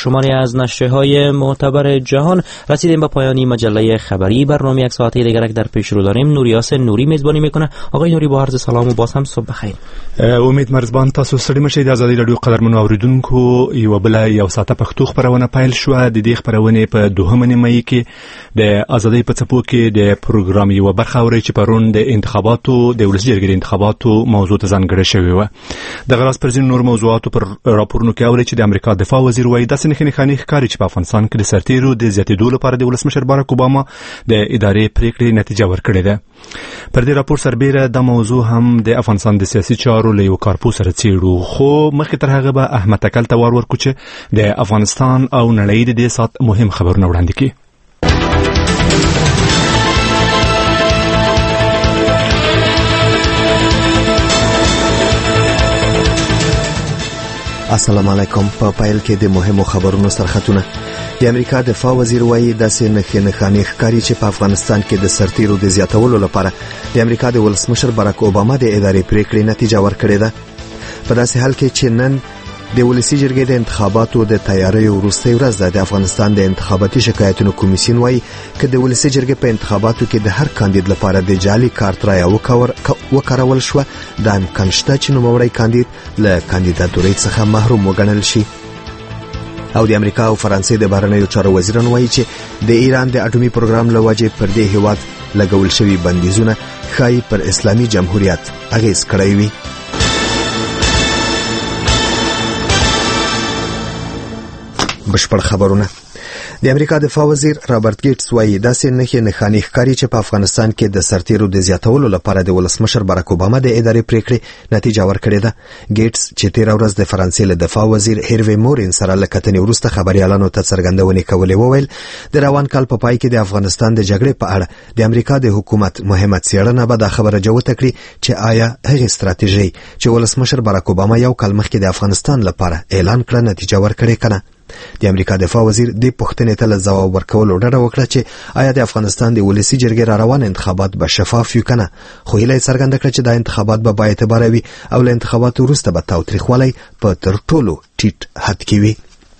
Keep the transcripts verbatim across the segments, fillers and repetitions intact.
شماری از نشریه‌های معتبر جهان. رسیدیم به پایانی مجله خبری. برنامه یک ساعته دیگر در پیش رو داریم. نوریاس نوری میزبانی میکنه. آقای نوری با عرض سلام و باز هم صبح بخیر. امید مرزبان، تاسو ستړي مشئ. د ازادي رادیو قدرمنو اوریدونکو، یو بل یو ساعته پښتو خبرونه پیل شو. د دې خبرونه په دوهمه نیمه کې د ازادي په څپو کې د پروګرام یو برخه اوري چې پرون د انتخاباتو د ولسي جرګې د انتخاباتو موضوع ته ځانګړې شوې و. د غراس پر ځین نور موضوعاتو پر راپورونو کې اوري چې د امریکا دفاع وزیر وایي داسې نښې نښانې ښکاري چې په افغانستان کې د سرتیرو د زیاتېدو لپاره د ولسمشر باراک اوباما د ادارې پریکړې نتیجه ورکړې ده. پر دې راپور سربېره د موضوع هم د افغانستان د سیاسي چارو له یو کارپوه سره څېړو، خو مخکې تر هغه به احمد تکل ته ور ورکړو چې د افغانستان او نړۍ د دې ساعت مهم خبرونه وړاندې کړي. السلام علیکم. په پایل کې د مهمو خبرونو سرخطونه. د امریکا دفاع وزیر وایي داسې نښې نښانې ښکاري چې په افغانستان کې د سرتیرو د زیاتولو لپاره د امریکا د ولسمشر باراک اوباما د ادارې پریکړې نتیجه ورکړې ده. په داسې حال کې چې نن د ولسي جرګې د انتخاباتو د تیاریو وروستۍ ورځ ده، د افغانستان د انتخاباتي شکایتونو کمیسیون وایي چې د ولسي جرګې په انتخاباتو کې د هر کاندید لپاره د جعلي کارت رایه وکارول شوه، دا امکان شته چې نوموړی کاندید له کاندیداتورۍ څخه محروم وګڼل شي. او د امریکا او فرانسې د بهرنیو چارو وزیران وایي چې د ایران د اټومي پروګرام له وجې پر دې هیواد لګول شوي بندیزونه ښایي پر اسلامي جمهوریت اغیز کړی وي. بشپړ خبرونه. د امریکا دفاع وزیر رابرټ ګیټس وایي داسې نښې نښانې ښکاري چې په افغانستان کې د سرتیرو د زیاتولو لپاره د ولسمشر باراک اوباما د ادارې پریکړې نتیجه ورکړې ده. ګیټس چې تېره ورځ د فرانسې له دفاع وزیر هیروی مورین سره له کتنې وروسته خبریالانو ته څرګندونې کولې وویل د روان کال په پای کې د افغانستان د جګړې په اړه د امریکا د حکومت مهمه څېړنه به دا خبره جوته کړي چې آیا هغې ستراتیژۍ چې ولسمشر باراک اوباما یو کال مخکې د افغانستان لپاره اعلان کړه نتیجه ورکړې کنه. د امریکا دفاع وزیر د پښتنې ته له ځواب ورکولو ډډه وکړه چې آیا د افغانستان د ولسي جرګې را روان انتخابات به شفاف وي کنه، خو هیله یې څرګنده کړه چې دا انتخابات به بااعتباره وي او له انتخاباتو وروسته به تاوتریخوالی په تر ټولو ټیټ حد کې وي.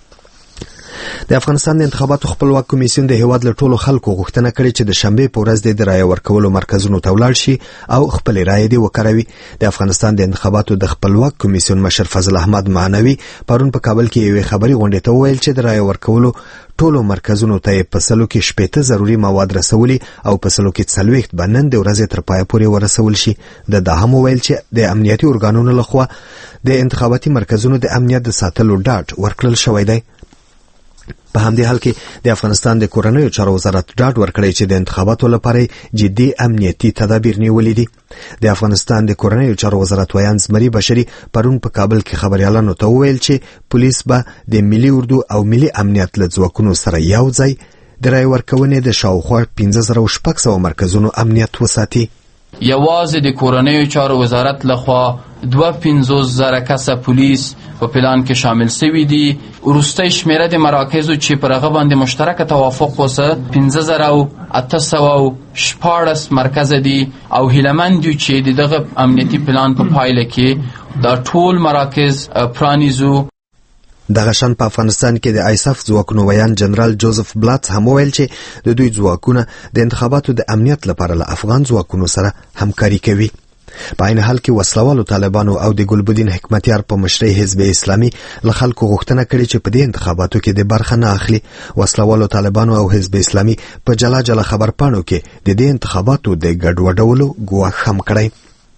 د افغانستان د انتخاباتو خپلواک کمیسیون د هیواد له ټولو خلکو غوښتنه کړې چې د شنبې په ورځ د رایه ورکولو مرکزونو ته ولاړ شي او خپل رایه دې وکاروي. د افغانستان د انتخاباتو د خپلواک کمیسیون مشر فضل احمد معنوي پرون په کابل کې یوې خبري غونډې ته وویل چې د رایه ورکولو ټولو مرکزونو ته په سلو کې شپېته ضروري مواد رسولي او په سلو کې څلوېښت به نن د ورځې تر پایه پورې ورسول شي. د دا هم وویل چې د امنیتي ارګانونو لخوا د انتخاباتي مرکزونو د امنیت د ساتلو ډاډ ورکړل شوی دی. په همدې حال کې د افغانستان د کورنیو چارو وزارت ډاډ ورکړی چې د انتخاباتو لپاره جدي امنیتي تدابیر نیولي دي. د افغانستان د کورنیو چارو وزارت ویان زمري بشري پرون په کابل کې خبريالانو ته وویل چې پولیس به د ملي اردو او ملي امنیت له ځواکونو سره یو ځای د رای ورکونې د شاوخوا پنځه زره او شپږ سوه مرکزونو امنیت وساتي. یوازې د کورنیو چارو وزارت لخوا دوه پنځوس زره کسه پولیس په پلان کې شامل شوي دي. وروستۍ شمیره د مراکزو چې پر هغه باندې مشترکه توافق وسه پنځه زره او اته سوه او شپاړس مرکز دي او هیلهمند یو چې دغه امنیتي پلان په پایله کې دا ټول مراکز پرانیزو. دغه شان په افغانستان کې د آیساف ځواکونو ویان جنرال جوزف بلاتس هم وویل چې د دوی ځواکونه د انتخاباتو د امنیت لپاره له افغان ځواکونو سره همکاري کوي. په عین حال کې وسلوالو طالبانو او د ګلبدین حکمتیار په مشرۍ حزب اسلامي له خلکو غوښتنه کړې چې په دې انتخاباتو کې د برخه نه اخلي. وسلوالو طالبانو او حزب اسلامي په جلا جلا خبرپاڼو کې د دې انتخاباتو د ګډوډولو ګواښ هم کړی.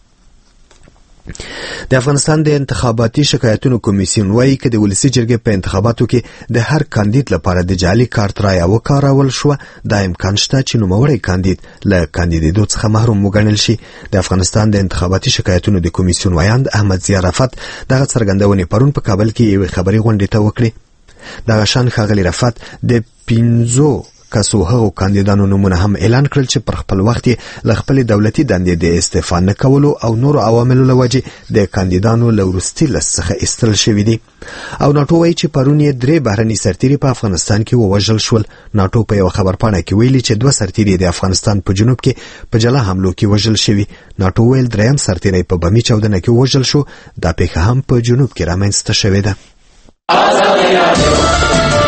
د افغانستان د انتخاباتي شکایتونو کمیسیون وایي چې د ولسي جرګې په انتخاباتو کې د هر کاندید لپاره د جعلي کارت رایه وکارول شوه، دا امکان شته چې نوموړی کاندید له کاندیدېدو څخه محروم وګڼل شي. د افغانستان د انتخاباتي شکایتونو د کمیسیون ویاند احمد ضیا رفت دغه څرګندونې پرون په کابل کې یوې خبري غونډې ته وکړې. دغه شان ښاغلي رفت د پنځو کسو هغو کاندیدانو نومونه هم اعلان کړل چې پر خپل وخت له خپل دولتي دندې د استعفا نه کولو او نورو عواملو له وجې د کاندیدانو له وروستي لست څخه ایستل شوي دي. او ناټو وایي چې پرون یې درې بهرني سرتیري په افغانستان کې ووژل شول. ناټو په یوه خبرپاڼه کې ویلي چې دوه سرتیري د افغانستان په جنوب کې په جلا حملو کې وژل شوي. ناټو ویل دریم سرتیری په بمي چاودنه کې وژل شو. دا پیښه هم په جنوب کې رامنځته شوې ده.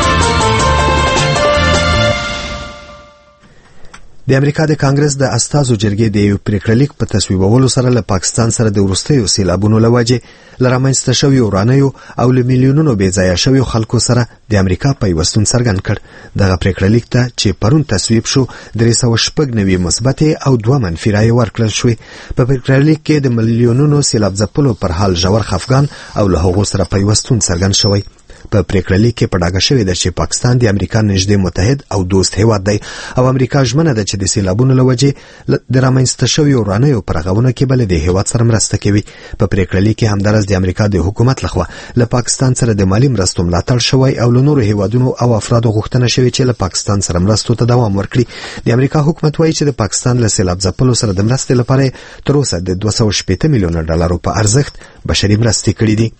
د امریکا د کانګرس د استازو جرګې د یو پریکړلیک په تصویبولو سره له پاکستان سره د وروستیو سیلابونو له وجې له رامنځته شویو ورانیو او له میلیونونو بې ځایه شویو خلکو سره د امریکا پیوستون څرګند کړ. دغه پریکړلیک ته چې پرون تصویب شو درې سوه شپږ نوي مثبتې او دوه منفي رایې ورکړل شوې. په پریکړلیک کې د میلیونونو سیلاب ځپلو پر حال ژور خفګان او له هغو سره پیوستون څرګند شوی. په پریکړلیک کې په ډاګه شوې ده چې پاکستان د امریکا نږدې متحد او دوست هیواد دی او امریکا ژمنه ده چې د سیلابونو له وجې د رامنځته شویو ورانیو په رغونه کې به له دې هیواد سره مرسته کوي. په پریکړلیک کې همدارس د امریکا د حکومت لخوا له پاکستان سره د مالي مرستو ملاتړ شوی او له نورو هیوادونو او افرادو غوښتنه شوې چې له پاکستان سره مرستو ته دوام ورکړي. د امریکا حکومت وایي چې د پاکستان له سیلاب ځپلو سره د مرستې لپاره تر اوسه د دوه سوه شپېته میلیونه ډالرو په ارزښت بشري مرستې کړې دي.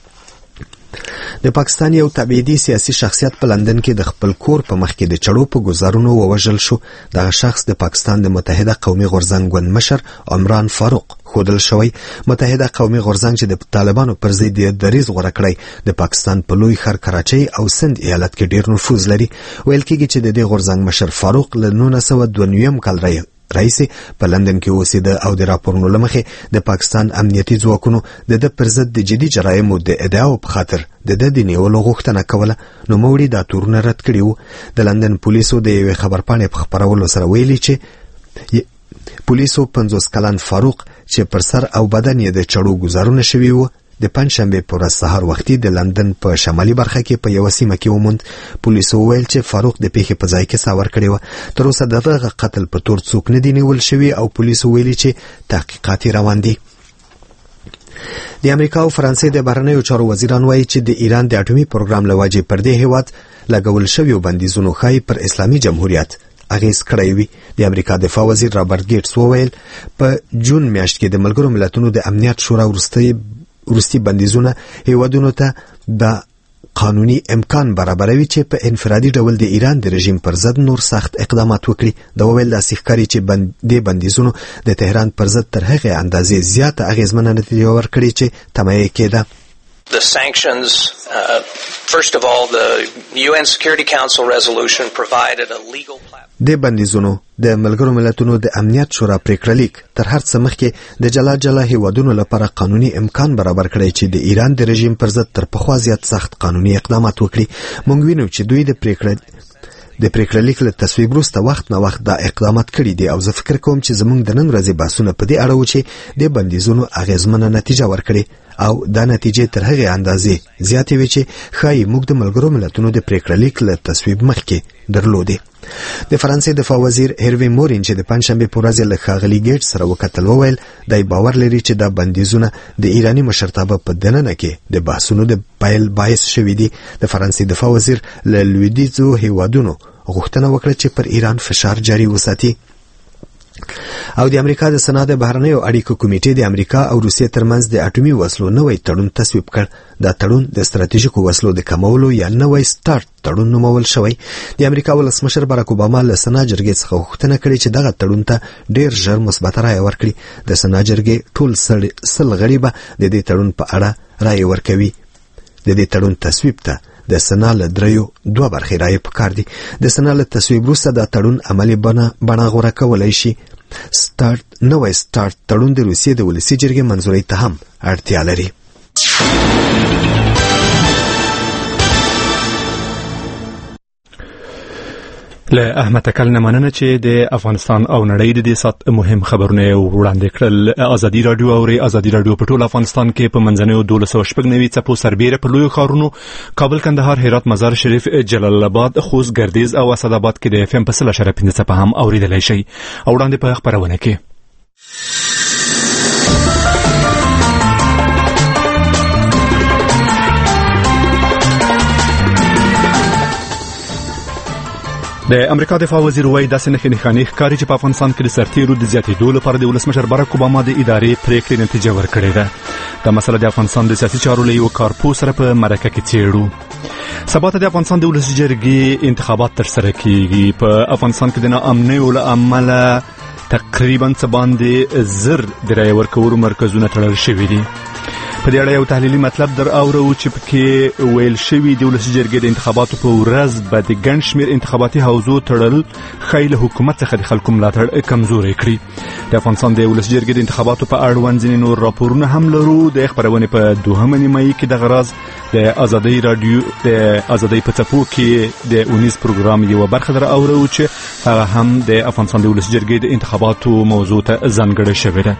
د پاکستان یو تبعیدي سیاسي شخصیت په لندن کې د خپل کور په مخ کې د چړو په ګزارونو ووژل شو. دغه شخص د پاکستان د متحده قومي غورځنګ ګوند مشر عمران فاروق ښودل شوی. متحده قومي غورځنګ چې د طالبانو پر ضد یې دریځ غوره کړی د پاکستان په لوی ښار کراچۍ او سند ایالت کې ډیر نفوذ لري. ویل کېږي چې د دې غورځنګ مشر فاروق له نولس سوه دوه نوي کال راهیسې رئیس په لندن کې اوسېده او د راپورونو له مخې د پاکستان امنیتي ځواکونو د ده پر ضد د جدي جرایمو د ادعاو په خاطر د ده د نیولو غوښتنه کوله. نوموړي دا تورونه رد کړي وو. د لندن پولیسو د یوې خبرپاڼې په خپرولو سره ویلي چې پولیسو پنځوس کلن فاروق چې پر سر او بدن یې د چړو ګزارونه شوي وو د پنجشنبې په ورځ سهار وختي د لندن په شمالي برخه کې په یوه سیمه کې وموند. پولیسو وویل چې فاروق د پیښې په ځای کې ساه ورکړې وه. تر اوسه د دغه قتل په تور څوک نه دي نیول شوي او پولیسو ویلي چې تحقیقات یې روان دي. د امریکا او فرانسې د بهرنیو چارو وزیران وایي چې د ایران د اټومي پروګرام له وجې پر دې هیواد لګول شویو بندیزونو ښایي پر اسلامي جمهوریت اغیز کړی وي. د امریکا دفاع وزیر رابرټ ګیټس وویل په جون میاشت کې د ملګرو ملتونو د امنیت شورا وروستي وروستي بندیزونه هیوادونو ته د قانوني امکان برابروي چې په انفرادي ډول د ایران د رژیم پر ضد نور سخت اقدامات وکړي. د وویل داسې ښکاري چې بند د بندیزونو د تهران پر ضد تر هغې اندازې زیاته اغیزمنه نتیجه ورکړي چې تمه یې کېده. The sanctions, uh, first of all, the U N Security Council resolution provided a legal platform. د بندیزونو د ملګرو ملتونو د امنیت شورا پریکړلیک تر هر څه مخکې د جلا جلا هیوادونو لپاره قانوني امکان برابر کړی چې د ایران د رژیم پر ضد تر پخوا زیات سخت قانوني اقدامات وکړي. موږ وینو چې دوی د پریکړلیک د پریکړلیک له تصویب وروسته وخت نه وخت دا اقدامات کړي دي او زه فکر کوم چې زموږ د نن ورځې بحثونه په دې اړه و چې د بندیزونو اغیزمنه نتیجه ورکړي او دا نتیجې تر هغې اندازې زیاتې وي چې ښایي موږ د ملګرو ملتونو د پریکړلیک له تصویب مخکې درلودې. د فرانسې دفاع وزیر هیروی مورین چې د پنجشنبې په ورځ له ښاغلي ګیټس سره وکتل وویل دی باور لري چې دا بندیزونه د ایراني مشرتابه په دننه کې د بحثونو د پیل باعث شوي دي. د فرانسې دفاع وزیر له لویدیځو هیوادونو غوښتنه وکړه چې پر ایران فشار جاري وساتي. او د امریکا د سنا د بهرنیو اړیکو کمیټې د امریکا او روسیې ترمنځ د اټومي وسلو نوی تړون تصویب کړ. دا تړون د ستراتیژیکو وسلو د کمولو یا نوی سټارټ تړون نومول شوی. د امریکا ولسمشر باراک اوباما له سنا جرګې څخه غوښتنه کړې چې دغه تړون ته ډیر ژر مثبته رایه ورکړي. د سنا جرګې ټول سل غړي به د دې تړون په اړه رایه ورکوي. د دې تړون تصویب ته د سنا له دریو دوه برخې رایې پکار دي. د سنا له تصویب وروسته دا تړون عملي بڼه بڼه غوره کولی شي. سټارټ نوی سټارټ تړون د روسیې د ولسي جرګې منظورۍ ته هم اړتیا لري. له احمد تکل نه مننه چې د افغانستان او نړۍ د دې سات مهم خبرونه وړاندې کړل. ازادي رادیو او ازادي رادیو په ټول افغانستان کې په منځنیو دولس سوه شپږ نوي څپو سربیره په لویو ښارونو کابل، کندهار، هرات، مزار شریف، جلال آباد، خوست، ګردیز او اسداباد کې د اف ام په سل اشاریه پنځه څپه هم اوریدلای شي. او وړاندې په خبرونه کې د امریکا دفاع وزیر وایي داسې نښې نښانې ښکاري چې په افغانستان کې د سرتیرو د زیاتېدو لپاره د ولسمشر باراک اوباما د ادارې پریکړې نتیجه ورکړې ده. دا مسله د افغانستان د سیاسي چارو له یو کارپوه سره په مرکه کې څېړو. سبا ته د افغانستان د ولسي جرګې انتخابات ترسره کیږي. په افغانستان کې د ناامنیو له امله تقریبا څه باندې زر د رایې ورکولو مرکزونه تړل شوي دي. په دې اړه یو تحلیلي مطلب در اورو چې پکې ویل شوی د ولسي جرګې د انتخاباتو په ورځ به د ګڼ شمېر انتخاباتي حوزو تړل ښایي له حکومت څخه د خلکو ملاتړ کمزوری کړي. د افغانستان د ولسي جرګې د انتخاباتو په اړوند ځینې نور راپورونه هم لرو. د خبرونې په دوهمه نیمایي کې دغه راز د ازادۍ رادیو د ازادۍ په څپو کې د اونیز پروګرام یوه برخه در اورو چې هغه هم د افغانستان د ولسي جرګې د انتخاباتو موضوع ته ځانګړې شوې ده.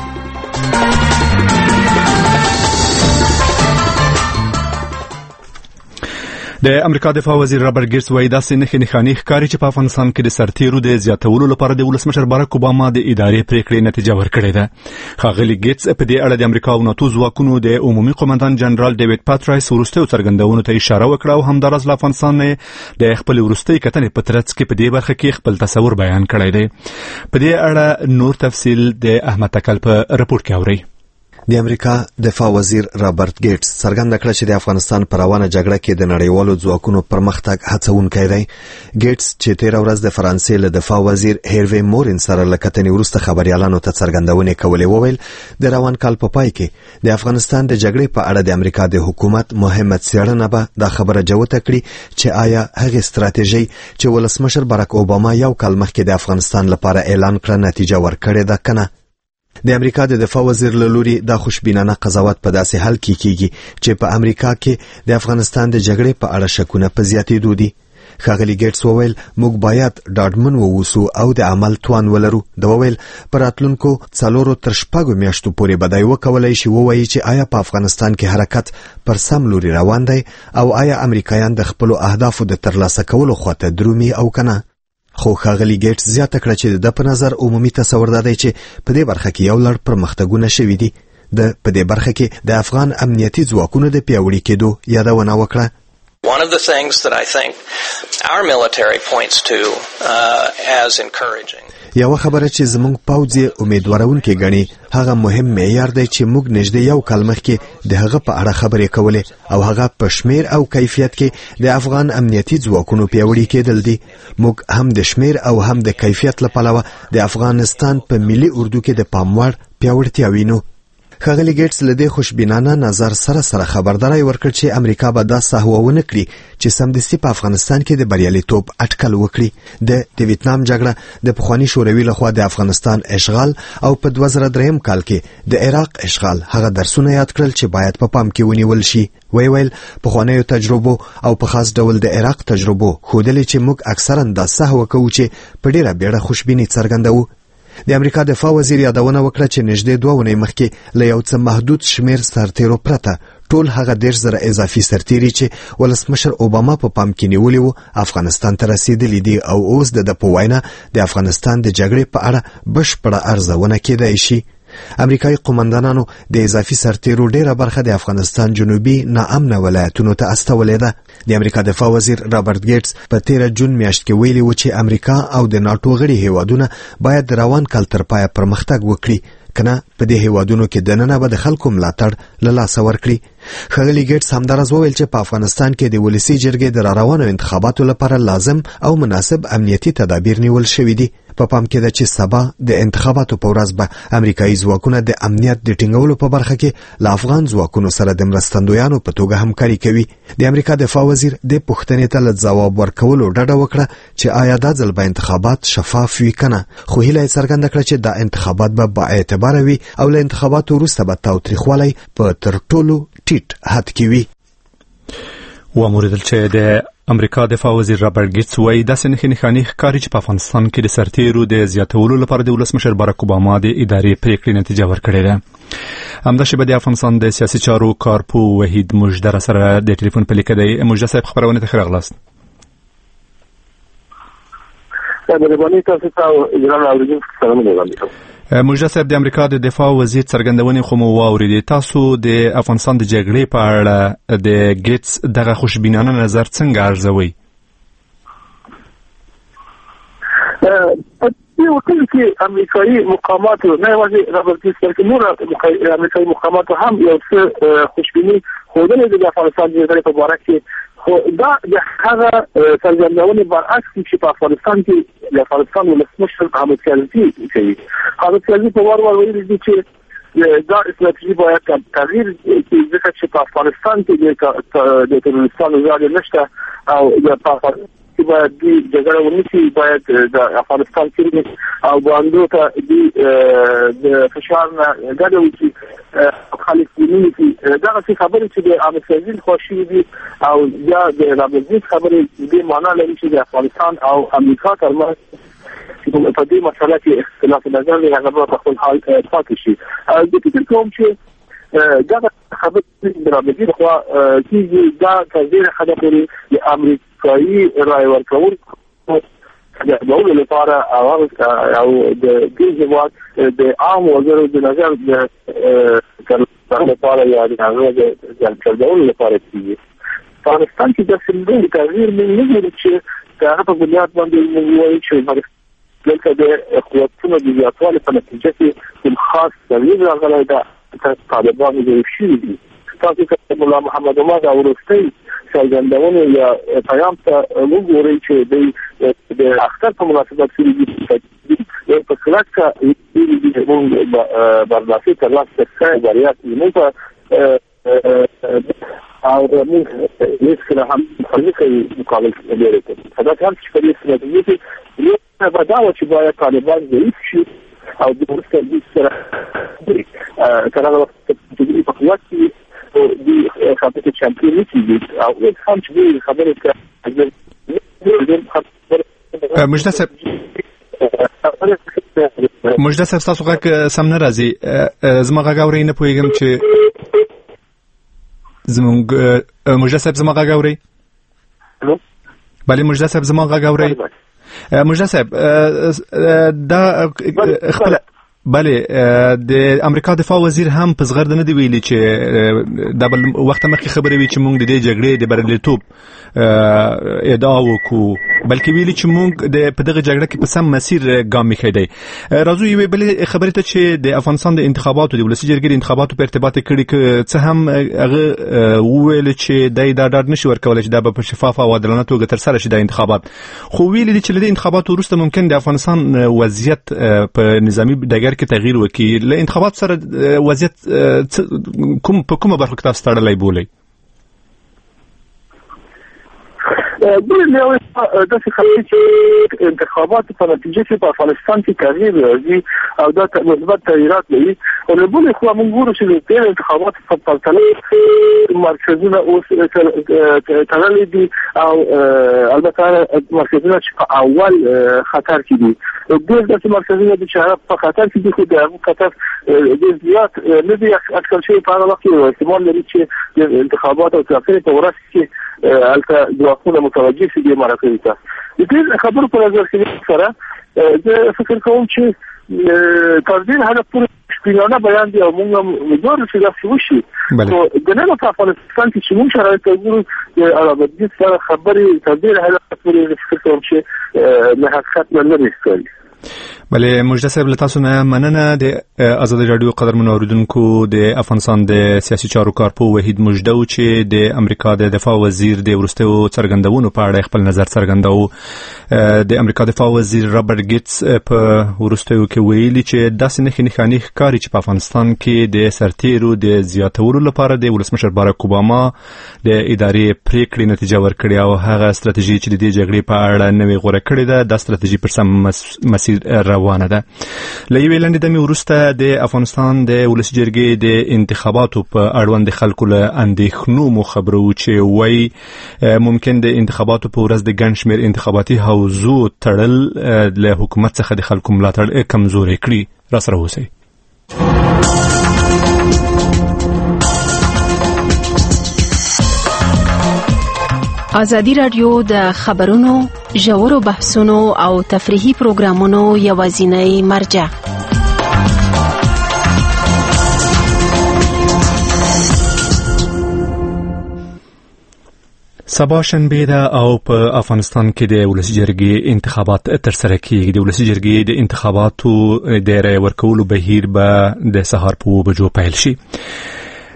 د امریکا دفاع وزیر رابرټ ګیټس وایي داسې نښې نښانې ښکاري چې په افغانستان کې د سرتیرو د زیاتولو لپاره د ولسمشر باراک اوباما د ادارې پریکړې نتیجه ورکړې ده. ښاغلي ګیټس په دې اړه د امریکا او ناتو ځواکونو د عمومي قومندان جنرال ډیوډ پاترایس وروستیو څرګندونو ته اشاره وکړه او همداراز له افغانستان د خپل وروستۍ کتنې په ترڅ کې په دې برخه کې خپل تصور بیان کړی دی. په دې اړه نور تفصیل د احمد تکل په رپورټ کې اورئ. د امریکا دفاع وزیر رابرټ ګیټس څرګنده کړه چې د افغانستان پر روانه جګړه کې د نړیوالو ځواکونو پرمختګ هڅونکی دی. ګیټس چې تیر ورځ د فرانسې له دفاع وزیر هیروی مورین سره له کتنې وروسته خبريالانو ته څرګندونې کولې وویل د روان کال په پای کې د افغانستان د جګړې په اړه د امریکا د حکومت مهمه څېړنه به دا خبره جوته کړي چې آیا هغه ستراتیژي چې ولسمشر باراک اوباما یو کال مخکې د افغانستان لپاره اعلان کړه نتیجه ورکړې ده کنه. د امریکا د دفاع وزیر له لوري دا خوشبینانه قضاوت په داسې حال کې کیږي چې په امریکا کې د افغانستان د جګړې په اړه شکونه په زیاتېدو دي. ښاغلي ګیټس وویل موږ باید ډاډمن ووسو او د عمل توان ولرو. د وویل پر راتلونکو څلورو تر شپږو میاشتو پورې به دی وکولای شي ووایي چې آیا په افغانستان کې حرکت پر سم لوري روان دی او آیا امریکایان د خپلو اهدافو د ترلاسه کولو خواته درومي او کنه. خو ښاغلي ګیټس زیاته کړه چې د په نظر عمومي تصور دا دی چې په دې برخه کې یو لړ پرمختګونه شوي دي. د په دې برخه کې د افغان امنیتي ځواکونو د پیاوړي کېدو یادونه وکړه. One of the things that I think our military points to uh, as encouraging. یو خبره چې زموږ پوځ امیدوارونکې غني هغه مهم معیار دی چې موږ نږدې یو کال مخکې د هغه په اړه خبرې کولې او هغه په شمیر او کیفیت کې د افغان امنیتي ځواکونو پیاوړي کېدل دي. موږ هم د شمیر او هم د کیفیت لپاره د افغانستان په ملي اردو کې د پاموړ پیاوړتیا وینو. ښاغلي ګیټس له دې خوشبینانه نظر سره سره خبرداري ورکړ چې امریکا به دا سهو ونه کړي چې سمدستي په افغانستان کې د بریالیتوب اټکل وکړي. د د ویتنام جګړه د پخوانی شوروي لخوا د افغانستان اشغال او په دوه زره درې کال کې د عراق اشغال هغه درسونه یاد کړل چې باید په پام کې ونیول شي. وی ویل پخوانیو تجربو او په خاص ډول د عراق تجربو ښودلې چې موږ اکثرا دا سهو کوو چې په ډیره بیړه خوشبیني څرګندوو. د امریکا دفاع وزیر یادونه وکړه چې نږدې دوه ونې مخکې له یو څه محدود شمیر سرتیرو پرته ټول هغه دېرش زره اضافي سرتیري چې ولسمشر اوباما په پام کې نیولي وو افغانستان ته رسیدلي دي او اوس د د په وینا د افغانستان د جګړې په اړه بشپړه ارزونه کېدای شي. امریکایي قومندانانو د اضافي سرتیرو ډیره برخه د افغانستان جنوبي ناامنه ولایتونو ته استولې ده. د امریکا دفاع وزیر رابرټ ګیټس په تیر جون میاشت کې ویلي و چې امریکا او د ناتو غړي هیوادونه باید د روان کال تر پایه پرمختګ وکړي کنه په دې هیوادونو کې دننه به د خلکو ملاتړ له لاسه ورکړي. ښاغلي ګیټس همداراز وویل چې په افغانستان کې د ولسي جرګې د راروانو انتخاباتو لپاره لازم او مناسب امنیتي تدابیر نیول شوي دي. په پام کې ده چې سبا د انتخاباتو په ورځ به امریکایي ځواکونه د امنیت د ټینګولو په برخه کې له افغان ځواکونو سره د مرستندویانو په توګه همکاري کوي. د امریکا دفاع وزیر د پوښتنې ته له ځواب ورکولو ډډه وکړه چې آیا دا ځل به انتخابات شفاف وي کنه. خو هیله یې څرګنده کړه چې دا انتخابات به با اعتباره وي او له انتخاباتو وروسته به تاوتریخوالی په تر ټولو ټیټ حد کې وي. وموریدل چې د امریکا دفاع وزیر رابرټ ګیټس وایي داسې نښې نښانې ښکاري چې په افغانستان کې د سرتیرو د زیاتولو لپاره د ولسمشر باراک اوباما د ادارې پریکړې نتیجه ورکړې ده. همداشبه د افغانستان د سیاسي چارو کارپو وحید مجدر سره د ټلیفون په لیکه دی. مجدر صاحب خبرونه ته ښه راغلاست. مهرباني تاسو ته اجرام اوریدونکو سلامونه وړاندې کوم. مجدد صاحب د امریکا د دفاع وزیر څرګندونې خو مو واوریدې. تاسو د افغانستان د جګړې په اړه د ګیټس دغه خوشبینانه نظر څنګه ارزوي؟ په وکیل کې امریکایي مقامات نه یوازې رابرټ ګیټس بلکې نور امریکایي مقامات هم یو څه خوشبیني ښودلې ده د افغانستان د جګړې په باره کې. خو دا د هغه څرګندونې برعکس چې په افغانستان کې د افغانستان ولسمشر حامد کرزي کوي. حامد کرزي په وار وار ویلي دي چې دا استراتیژي باید تغییر کړي ځکه چې په افغانستان کې د تروریستانو ځای نشته او د افغانستان باید د جګړه ونیسي، باید د افغانستان کې او باندې ته د فشار نه ګډه وکړي خلک ونیسي. دا څه خبرې چې د امریکایي خوشي دي او یا د رابطې خبرې د معنا لري چې د افغانستان او امریکا ترمنځ په دې مسله کې اختلاف نظر لري، هغه په خپل حال پاتې شي. د فکر کوم چې دا خبرې د رابطې خو چې دا تغیر خبرې د امریکایي رای ورکول د دولت لپاره او او د دې ځواب د عام وزیر د نظر د کارونو لپاره یا د هغه د کارونو لپاره کیږي. افغانستان کې د سیمې تغیر نه لري چې هغه په بنیاد باندې موږ وایو چې دلته د قوتونو د زیاتوالي په نتیجه کې کوم خاص تغییر راغلی ده طالبان ضعیف شوي دي. تاسو که ملا محمد عمر او وروستۍ څرګندونې یا پیام ته وګورئ چې د اختر په مناسبت کې په کلکه موږ برلاسي ترلاسه کړې بریا موږ او موږ هیڅکله هم خلک مقابل لري. دا هم چې په دې استراتیژي کې یو بداوه چې باید طالبان ضعیف شي او د ورسته د سره تر هغه وخت چې په قوت کې د خاطر چمپیون کیږي او هم چې خبرې کوي مجده صاحب مجده صاحب تاسو غږ سم نه راځي، زما غږ اورئ نه پوهیږم چې زموږ مجده صاحب زما غږ اورئ؟ بله مجده صاحب زما غږ اورئ؟ مجده صاحب دا خپل بله د امریکا دفاع وزیر هم په زغرد نه دی ویلي چې د بل وخت مخکې خبرې وی چې موږ د دې جګړې د بریالیتوب ادعا وکړو، بلکې ویلي چې موږ د په دغه جګړه کې په سم مسیر ګام ایښی. راځو یوې بلې خبرې ته چې د افغانستان د انتخاباتو د ولسي جرګې د انتخاباتو په ارتباط کړي که څه هم هغه وویل چې دی دا ډاډ نشي ورکولی چې دا به په شفاف او عادلانه توګه ترسره شي دا انتخابات، خو ویلي دي چې له دې انتخاباتو وروسته ممکن د افغانستان وضعیت په نظامي ډګر کې تغییر وکړي. له انتخابات سره وضعیت کوم په کومه برخه کې تاسو تړلی بولئ؟ دوی له داسې خبرې چې انتخابات په نتیجه کې په افغانستان کې تغییر راځي او دا مثبت تغییرات لري، او له بلې خوا موږ ګورو چې د انتخاباتو په پرتله مرکزونه اوس تړلي دي او البته مرکزونه چې په اول خطر کې دي، ډېر داسې مرکزونه دي چې هغه په خطر کې دي خو د هغو خطر ډېر زیات نه دي اټکل شوي. په هغه وخت کې احتمال لري چې د انتخاباتو او ټاکنې په ورځ کې هلته ځواکونه متوجه شي دې مرکزو ته. د دې خبرو په نظر کې سره زه فکر کوم چې تر دې حده پورې شپږونه بیان دي او موږ هم وګورو چې داسې وشي. نو د نن په افغانستان کې چې موږ شرایط وګورو د عربي سره خبرې تر دې حده پورې فکر کوم چې له حقیقت نه لري ښکاري. بله مجده صاحب له تاسو نه مننه. د آزادي رادیو قدرمنو اوریدونکو د افغانستان د سیاسي چارو کارپو وحید مجده و چې د امریکا د دفاع وزیر د وروستیو څرګندونو په اړه خپل نظر څرګنداوه. د امریکا دفاع وزیر رابرټ ګیټس په وروستیو کې ویلي چې داسې نښې نښانې ښکاري چې په افغانستان کې د سرتیرو د زیاتولو لپاره د ولسمشر باراک اوباما د ادارې پریکړې نتیجه ورکړې او هغه ستراتیژي چې د دې جګړې په اړه نوې غوره کړې ده دا ستراتیژي پر سم مسیر روانه ده. له یوې لنډې دمې وروسته د افغانستان د ولسي جرګې د انتخاباتو په اړوند خلکو له اندېښنو مو خبرو چې وایي ممکن د انتخاباتو په ورځ د ګڼ شمېر انتخاباتي حوزو تړل له حکومت څخه د خلکو ملاتړ کمزوری کړي. راسره اوسئ. ازادي رادیو د خبرونو ژورو بحثونو او تفریحي پروګرامونو یوازینی مرجع. سبا شنبه ده او په افغانستان کې د ولسي جرګې انتخابات ترسره کیږي. د ولسي جرګې د انتخاباتو د رای ورکولو بهیر به د سهار په اوه بجو پیل شي.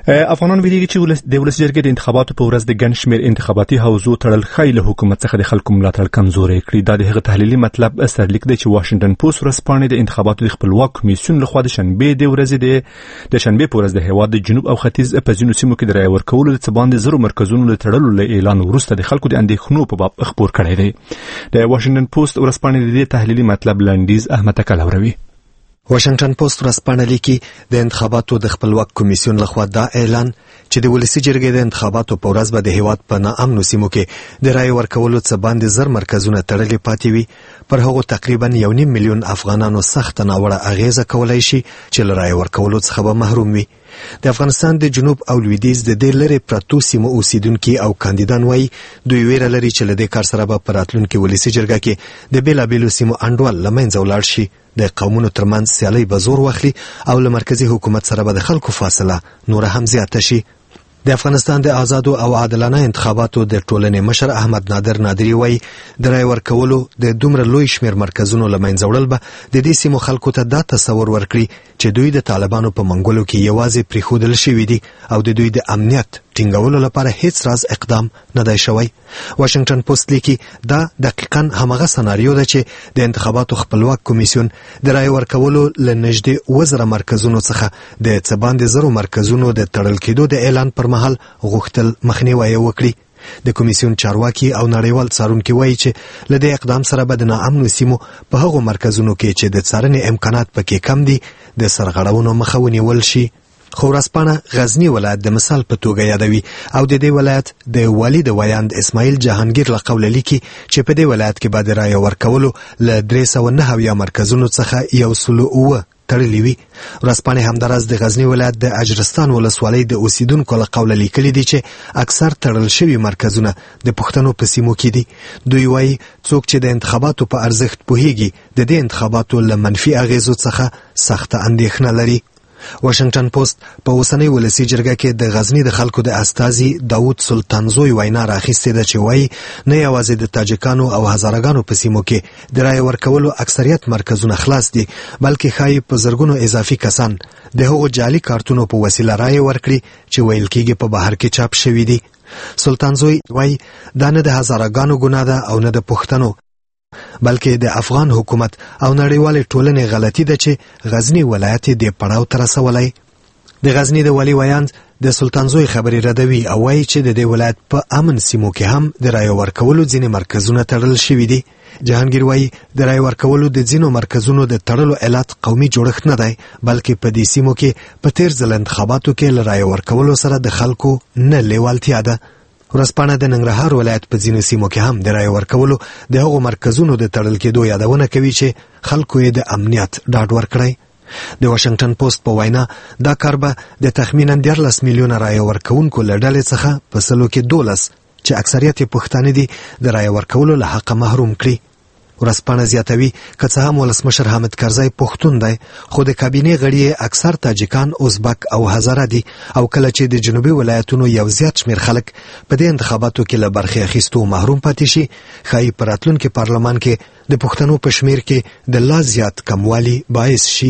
افغانان ویلي چې د ولسي جرګې د انتخاباتو په ورځ د ګڼ شمېر انتخاباتي حوزو تړل ښایي له حکومت څخه د خلکو ملاتړ کمزوری کړي. دا د هغه تحلیلي مطلب سرلیک دی چې واشنګټن پوسټ ورځپاڼې د انتخاباتو د خپلواک کمیسیون لخوا د شنبې د ورځې د د شنبې په ورځ د هېواد د جنوب او ختیځ په ځینو سیمو کې د رایې ورکولو د څه باندې زرو مرکزونو له تړلو له اعلان وروسته د خلکو د اندېښنو په باب خپور کړی دی. د واشنګټن پوسټ ورځپاڼې د دې تحلیلي مطلب لنډیز احمد تکل اوروي. واشنګټن پوسټ ورځپاڼه لیکي د انتخاباتو د خپلواک کمیسیون لخوا دا اعلان چې د ولسي جرګې د انتخاباتو په ورځ به د هیواد په ناامنو سیمو کې د رایې ورکولو څه باندې زر مرکزونه تړلي پاتې وي پر هغو تقریبا یو نیم میلیون افغانانو سخت ناوړه اغیزه کولای شي چې له رایې ورکولو څخه به محروم وي. د افغانستان د جنوب او لویدیځ د ډېر لرې پرتو سیمو اوسیدونکي او کاندیدان وایي دوی ویره لري چې له دې کار سره به په راتلونکي ولسي جرګه کې د بېلابېلو سیمو انډول له منځه ولاړ شي، د قومونو ترمنځ سیالۍ به زور واخلي او له مرکزي حکومت سره به د خلکو فاصله نوره هم زیاته شي. د افغانستان د آزادو او عادلانه انتخاباتو د ټولنې مشر احمد نادر نادری وایي د رای ورکولو د دومره لوی شمیر مرکزونو له منځه وړل به د دې سیمو خلکو ته دا تصور ورکړي چې دوی د طالبانو په منګولو کې یوازې پریښودل شوي دي او د دوی د امنیت ټینګولو لپاره هیڅ راز اقدام نه دی شوی. واشنګټن پوسټ لیکي دا دقیقاً همغه سناریو ده چې د انتخاباتو خپلواک کمیسیون د رای ورکولو له نږدې اووه زره مرکزونو څخه د څه باندې زرو مرکزونو د تړل کېدو د اعلان پر مهال غوښتل مخنیوی وکړي. د کمیسیون چارواکي او نړیوال څارونکي وایي چې له دې اقدام سره به د ناامنو سیمو په هغو مرکزونو کې چې د څارنې امکانات پکې کم دي د سرغړونو مخه ونیول شي. خو ورځپاڼه غزنی ولایت د مثال په توګه یادوي او د دې ولایت د والي د ویاند اسماعیل جهانگیر له قوله لیکي چې په دې ولایت کې به د رایې ورکولو له درې سوه نهه اویا مرکزونو څخه یو سل اووه تړلي وي. ورځپاڼې همداراز د غزنی ولایت د اجرستان ولسوالۍ د اوسیدونکو له قوله لیکلي دي چې اکثر تړل شوي مرکزونه د پښتنو په سیمو کې دي. دوی وایي څوک چې د انتخاباتو په ارزښت پوهیږي د دې انتخاباتو له منفي اغیزو څخه سخته اندېښنه لري. واشنګټن پوسټ په اوسنۍ ولسي جرګه کې د غزنی د خلکو د استازي داود سلطانزوی وینا راخیستې ده چې وایي نه یوازې د تاجکانو او هزارګانو په سیمو کې د رایې ورکولو اکثریت مرکزونه خلاص دي بلکې ښایي په زرګونو اضافي کسان د هغو جعلي کارتونو په وسیله رایې ورکړي چې ویل کېږي په بهر کې چاپ شوي دي. سلطانزوی وایي دا نه د هزارګانو ګناه ده او نه د پښتنو بلکې د افغان حکومت او نړیوالې ټولنې غلطي ده چې غزنی ولایت دې پړاو ته رسولی. د غزنی د والي ویاند د سلطانزوی خبرې ردوي او وایي چې د دې ولایت په امن سیمو کې هم د رایې ورکولو ځینې مرکزونه تړل شوي دي. جهانگیر وایي د رایې ورکولو د ځینو مرکزونو د تړلو علت قومي جوړښت نه دی بلکې په دې سیمو کې په تیر ځل انتخاباتو کې له رایې ورکولو سره د خلکو نه لیوالتیا ده. ورځپاڼه د ننګرهار ولایت په ځینو سیمو کې هم د رایې ورکولو د هغو مرکزونو د تړل کېدو یادونه کوي چې خلکو یې د امنیت ډاډ ورکړی. د واشنګټن پوسټ په وینا دا کار به د تخمینا دیارلس میلیونه رایې ورکوونکو له ډلې څخه په سلو کې دولس چې اکثریت یې پښتانه دي د رایې ورکولو له حقه محروم کړي. ورځپاڼه زیاتوي که څه هم ولسمشر حامد کرزی پښتون دی خو د کابینې غړي اکثر تاجکان، ازبک او هزاره دي او کله چې د جنوبي ولایتونو یو زیات شمیر خلک په دې انتخاباتو کې له برخې اخیستو محروم پاتې شي ښایي په راتلونکي پارلمان کې د پښتنو په شمیر کې د لا زیات کموالي باعث شي.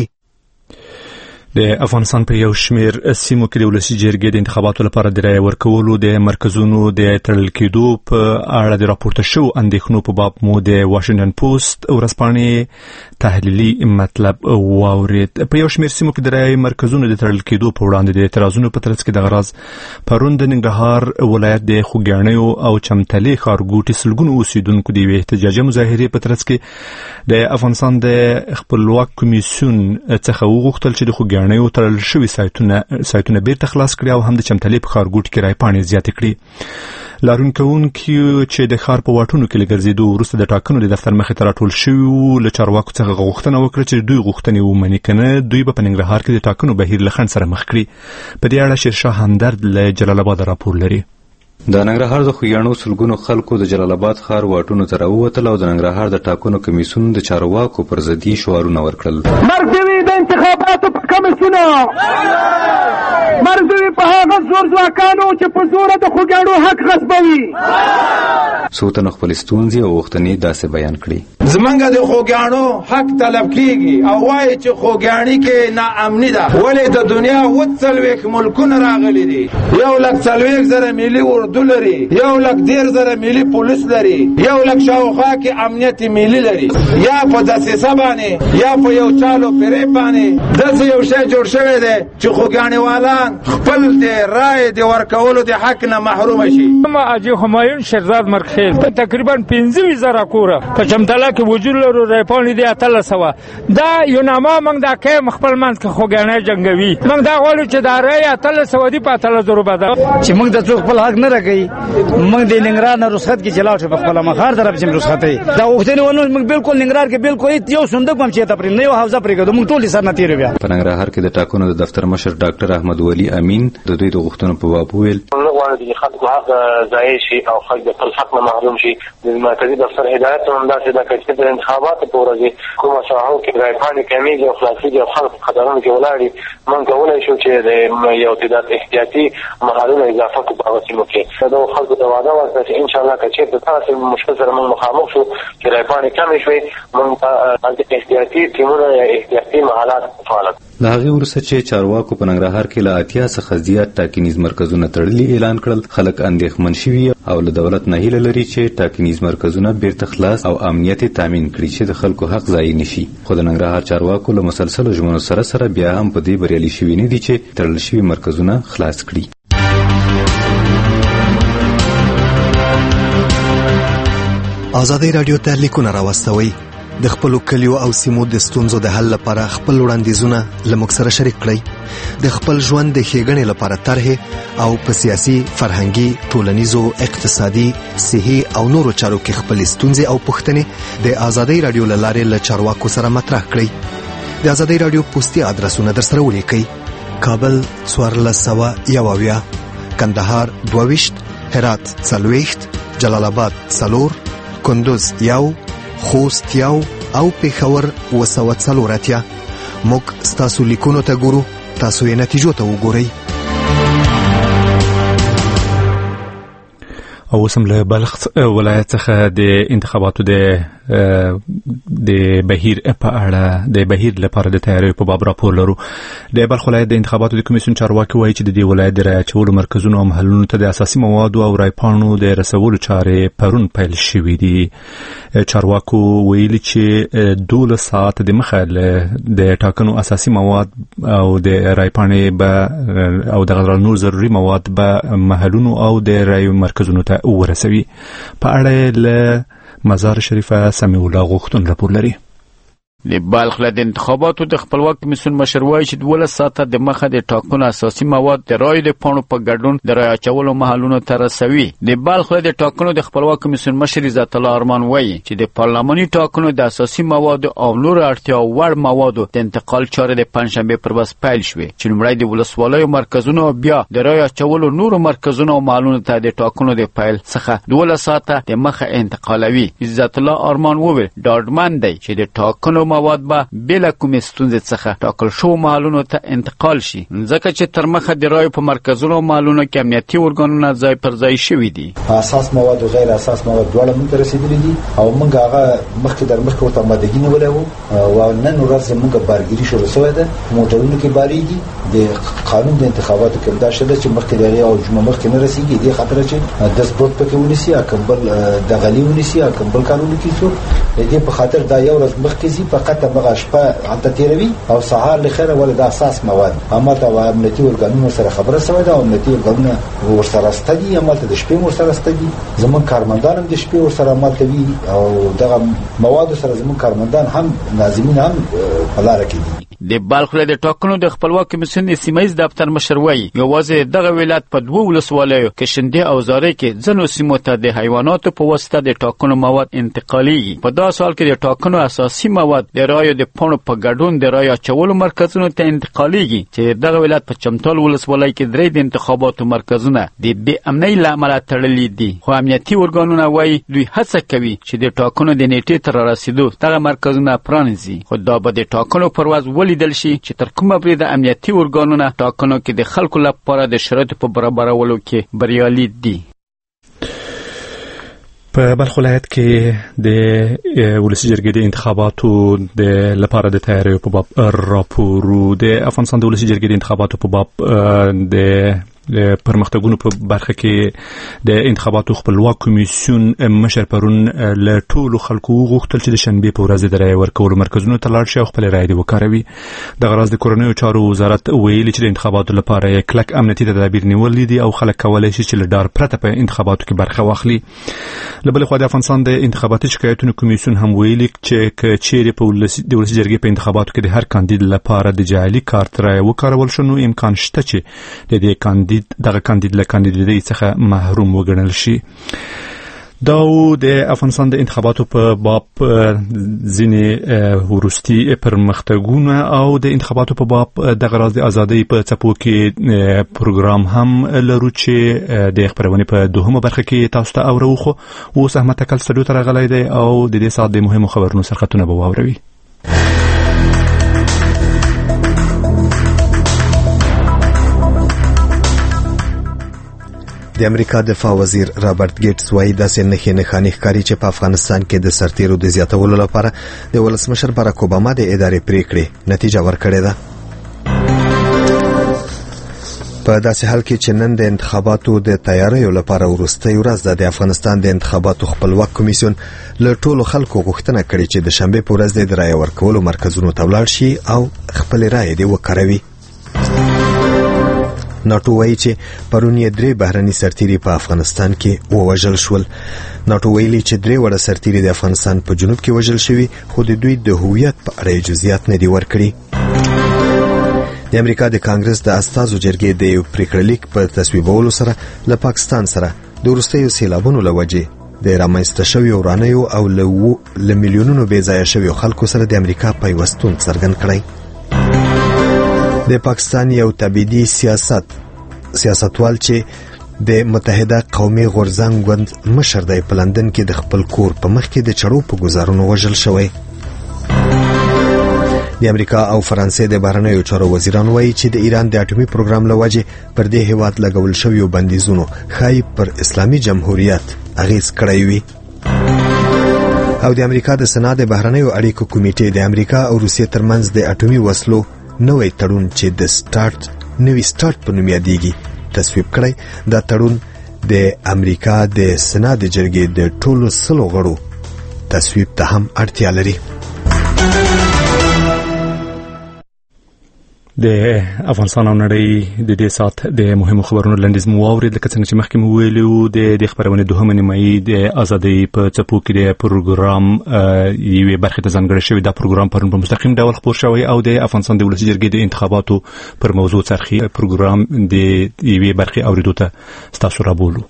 د افغانستان په یو شمیر سیمو کې د ولسي جرګې د انتخاباتو لپاره د رایې ورکولو د مرکزونو د تړل کېدو په اړه د راپورته شوو اندېښنو په باب مو د واشنګټن پوسټ ورځپاڼې تحلیلي مطلب واورید. په یو شمیر سیمو کې د رایې مرکزونو د تړل کېدو په وړاندې د اعتراضونو په ترڅ کې د غراز پرون د ننګرهار ولایت د خوږیاڼیو او چمتلې ښارګوټي سلګونو اوسیدونکو د یوې احتجاجي مظاهرې په ترڅ کې د افغانستان د خپلواک کمیسیون څخه وغوښتل چې د خوږیاڼیو یو تړل شوي سایتونه سایتونه بیرته خلاص کړي او هم د چمتلې په ښارګوټي کې رایپاڼې زیاتې کړي. لارونکوونکي چې د ښار په واټونو کې له ګرځېدو وروسته د ټاکنو د دفتر مخې ته راټول شوي له چارواکو څخه غوښتنه وکړه چې دوی غوښتنې ومني که نه دوی به په ننګرهار کې د ټاکنو بهیر له خنډ سره مخ کړي. په دې اړه شیرشاه همدرد له جلال آباد راپور لري. د ننګرهار د خوږیاڼو سلګونو خلکو د جلال آباد ښار واټونو ته راووتل او د ننګرهار د ټاکنو کمیسیون د چارواکو پر ضد شعارونه ورکړل. مرګ دې وي د انتخاباتو کمیسونه مرزوي په هغه زور ځواکانو چې په زوره د خوږیاڼو حق غصبوي. څو تنو خپل ستونزې او غوښتنې داسې بیان کړي. زمونږ د خوږیاڼو حق طلب کیږي او وایي چې خوږیاڼي کې ناامني ده. ولې د دنیا اووه څلوېښت ملکونه راغلي دي، یو لک څلوېښت زره ملي اردو لري، یو لک دېرش زره ملي پولیس لري، یو لک شاوخوا کې امنیت ملي لري. یا په دسیسه باندې یا په یو چالو فریب باندې داسې یو شی جوړ شوی دی چې خوږیاڼي والان خپل د رایې د ورکولو د حق نه محروم شي. ما حاجي همایون شیرزاد مرخیل په تقریبا پنځه زره کوره په چمتاله کې وجود لرو ریپانې دی اتل سوا دا یو نامه موږ دا کې مخبل منځ کې خوږیاڼي جنگوي. موږ دا غواړو چې دا رایې اتل سوا دی په اتل زرو بده چې موږ د څوک خپل حق نه راکړي. موږ د ننګرهار نه رخصت کې چلاو شو په خپل مخار طرف چې رخصت دی دا وختونه ونه موږ بالکل ننګرهار کې بالکل یو صندوق هم چې ته پرې نه یو حوزه پرې کوو موږ ټول سر نه تیر بیا. په ننګرهار کې د ټاکنو د دفتر مشر ډاکټر احمد ولی امین د دوی د غوښتنو په باب وویل موږ غواړو چې خلکو حق ضایع شي او خلک د خپل حق نه محروم شي. د مرکزي دفتر هدایت هم داسې ده چې د انتخاباتو په ورځ کومه ساحو کې رایپاڼې کمیږي او خلاصېږي او خلک په قطارونو کې ولاړي موږ کولی شو چې د یو تعداد احتیاطي مهالونه اضافه کړو په هغه سیمو کې. د خلکو ته وعده ورکړه چې انشاءالله که چېرته داسې مشکل سره موږ مخامخ شو چې رایپاڼې کمې شوې موږ هلته احتیاطي ټیمونه یا احتیاطي مهالات فعال کړو. له هغې وروسته چې چارواکو په ننګرهار کې له اتیا څخه زیات ټاکنیز مرکزونه تړلي اعلان کړل، خلک اندېښمن شوي او له دولت نه هیله لري چې ټاکنیز مرکزونه بیرته خلاص او امنیت یې تامین کړي چې د خلکو حق ضایع نه شي. خو د ننګرهار چارواکو له مسلسلو ژمنو سره سره بیا هم په دې بریالي شوي نه دي چې تړل شوي مرکزونه خلاص کړي. ازادي راډیو ته لیکونه راوستوئ. د خپل کلیو او سیمو د ستونزو د حل لپاره خپل وړاندیزونه لموږ سره شریک کړئ. د خپل ژوند د ښېګڼې لپاره طرحې او په سیاسي، فرهنګي، ټولنیزو، اقتصادي، صحي او نورو چارو کې خپل ستونزې او پوښتنې د ازادي راډیو له لارې له چارواکو سره مطرح کړئ. د ازادي راډیو پوسټي ادرسونه درسره ولیکئ: کابل څوارلس سوه یو اویا، کندهار دوه ویشت، هرات څلوېښت، جلال آباد څلور، کندوز یو، خوست یو او پېښور اوه سوه څلور اتیا. موږ ستاسو لیکونو ته ګورو، تاسو یې نتیجو ته وګورئ. او اوس هم له بلخ ولایت څخه د انتخاباتو د د بهیر په اړه د بهیر لپاره د تیاری په باب راپور لرو. د بلخ ولایت د انتخاباتو د کمیسیون چارواکي وایي چې د دې ولایت د رایه اچولو مرکزونو او محلونو ته د اساسي موادو او رایپاڼو د رسولو چارې پرون پیل شوې دي. چارواکو ویلي چې دولس ساعت د مخه د ټاکنو اساسي مواد او د رایپاڼې به او د نور ضروري مواد به محلونو او د رایو مرکزونو ته ورسوي. په اړه له مزار شریفه سمیع الله غوښتن راپور لري. د بلخ د انتخاباتو د خپلواک کمیسیون مشر وایي چې دولس ساعته د مخه د ټاکنو اساسي مواد د رایو د پاڼو په ګډون د رایې اچولو محلونو ته رسوي. د بلخ د ټاکنو د خپلواک کمیسیون مشر عزت الله ارمان وایي چې د پارلماني ټاکنو د اساسي مواد او نور اړتیا وړ موادو د انتقال چارې د پنځشنبه پر ورځ پیل شوې چې لومړی د ولسوالیو مرکزونو او بیا د رایې اچولو نورو مرکزونو او محلونو ته د ټاکنو د پیل څخه دولس ساعته د مخه انتقالوي. عزت الله ارمان وویل ډاډمن دی چې د ټاکنو مواد به بلا کومې ستونزې څخه ټاکل شو محلونو ته انتقال شي، ځکه چې تر مخه د رایو په مرکزونو او محلونو کې امنیتي ارګانونه ځای پر ځای شوي دي. اساس مواد او غیر اساس مواد دواړه موږ ته رسیدلي دي او موږ هغه مخکې در مخکې ورته آمادګي نیولې وو او نن ورځ موږ بارګیري شروع شوې ده. موټرونو کې باریږي د قانون د انتخاباتو کې دا شته چې مخکې لري او جمعه مخکې نه رسیږي. دې خاطر چې د سپورت پکې ونیسي کمبل د غلي ونیسي کمبل کارونه کیږي. دې په خاطر دا یو ورځ مخکې زی فقط هغه شپه حتی تیروي او سهار لخيره ول د اساس مواد امته او امنیتي ارګانونو سره خبره سوي ده او امنیتي ارګانونه ورسره ستدي امته د شپې ورسره ستدي. زمون کارمندان هم د شپې ورسره امته وي او دغه مواد سره زمون کارمندان هم ناظمین هم په لار کې دي. د بلخ د ټاکنو د خپلواک کمیسیون سیمایي دفتر مشر وایي یوازې دغه ولایت په دوه ولسوالیو کې شندې او زارې کې ځنو سیمو ته د حیواناتو په واسطه د ټاکنو مواد انتقالېږي. په دا سال کې د ټاکنو اساسي مواد د رایو د پاڼو په ګډون د رایې اچولو مرکزونو ته انتقالېږي چې دغه ولایت په چمتال ولسوالۍ کې درې د انتخاباتو مرکزونه د بې امنۍ له امله تړلي دي. خو امنیتي ارګانونه وایي دوی هڅه کوي چې د ټاکنو د نیټې تر رسیدو دغه مرکزونه پرانیزي. خو دا به د ټاکنو پر ورځ ولیدل شي چې تر کومه پورې د امنیتي ارګانونو ټاکنو کې د خلکو لپاره د شرایطو په برابرولو کې بریالي دي. په بلخ ولایت کې د ولسي جرګې د انتخاباتو د لپاره د تیاریو په باب راپورو د افغانستان د ولسي جرګې د انتخاباتو په باب د پرمختګونو په برخه کې د انتخاباتو خپلواک کمیسیون مشر پرون له ټولو خلکو غوښتل چې د شنبه په ورځ د رای ورکولو مرکزونو ته لاړ شي او خپل رای دې وکاروي. د غراض د کورنیو چارو وزارت ویلي چې د انتخاباتو لپاره کلک امنیتي تدابیر نیول دي او خلک کولای شي چې له ډار پرته په انتخاباتو کې برخه واخلي. له بل خوا د افغانستان د انتخاباتي شکایتونو کمیسیون هم ویلي چې کچېرې په ولسي د ولسي جرګې په انتخاباتو کې د هر کاندید لپاره د جعلي کارت رای وکارول شو نو امکان شته چې د دې کاندید دغه کاندید له کاندیدۍ څخه محروم وګڼل شي. دا د افغانستان د انتخاباتو په باب ځینې وروستي پرمختګونه او د انتخاباتو په باب د غراض د ازادۍ په څپو کې پروګرام هم لرو چې د خبرونه په دوهمه برخه کې تاسو ته اورو. خو اوس احمد تکل سټډیو ته راغلی دی او د دې ساعت د مهمو خبرونو سرخطونه به واوروي. د امریکا دفاع وزیر رابرټ ګیټس وايي داسې نښې نښانې ښکاري چې په افغانستان کې د سرتیرو د زیاتولو لپاره د ولسمشر باراک اوباما د ادارې پریکړې نتیجه ورکړې ده. په داسې حال کې چې نن د انتخاباتو د تیاریو لپاره وروستۍ ورځ ده، د افغانستان د انتخاباتو خپلواک کمیسیون له ټولو خلکو غوښتنه کړې چې د شنبه په ورځ د رای ورکولو مرکزونو ته ولاړ شي او خپل رای دې وکاروي. ناټو وایي چې پرون یې درې بهرني سرتیري په افغانستان کې ووژل شول. ناټو ویلي چې درې وړه سرتیري د افغانستان په جنوب کې وژل شوي، خو د دوی د هویت په اړه جزئیات نه دي ورکړي. د امریکا د کانګرس د استازو جرګې د یو پریکړلیک په تصویبولو سره له پاکستان سره د وروستیو سیلابونو له وجې د رامنځته شویو ورانیو او له میلیونونو بې ځایه شویو خلکو سره د امریکا پیوستون څرګند کړی. د پاکستان یو تبعیدي سیاست سیاستوال چې د متحده قومي غورځنګ ګوند مشر دی په لندن کې د خپل کور په مخ کې د چړو په گزارونو وژل شوی. د امریکا او فرانسې د بهرنیو چارو وزیران وایي چې د ایران د اټومي پروګرام له وجې پر دې هیواد لګول شویو بندیزونو ښایي پر اسلامي جمهوریت اغیز کړی وي. او د امریکا د سنا د بهرنیو اړیکو کمیټې د امریکا او روسیې ترمنځ د اټومي وسلو نوې تړون چې د سٹارټ نوې سٹارټ په نوم یادېږي تصویب کړی. دا تړون د امریکا د سنا د جرګې د ټولو سلو غړو تصویب ته هم اړتیا لري. د افغانستان او نړۍ د دې سات د مهمو خبرونو لنډیز مو واورید. لکه څنګه چې مخکې مو ویلو د دې خبرونه دوهمه نیمایي د ازادۍ په څپو کې د پروګرام یوې برخې ته ځانګړی شوی. دا پروګرام پرون په مستقیم ډول خپور شوی او د افغانستان د ولسي جرګې د انتخاباتو پر موضوع څرخي. پروګرام د یوې برخې اوریدو ته ستاسو رابولو.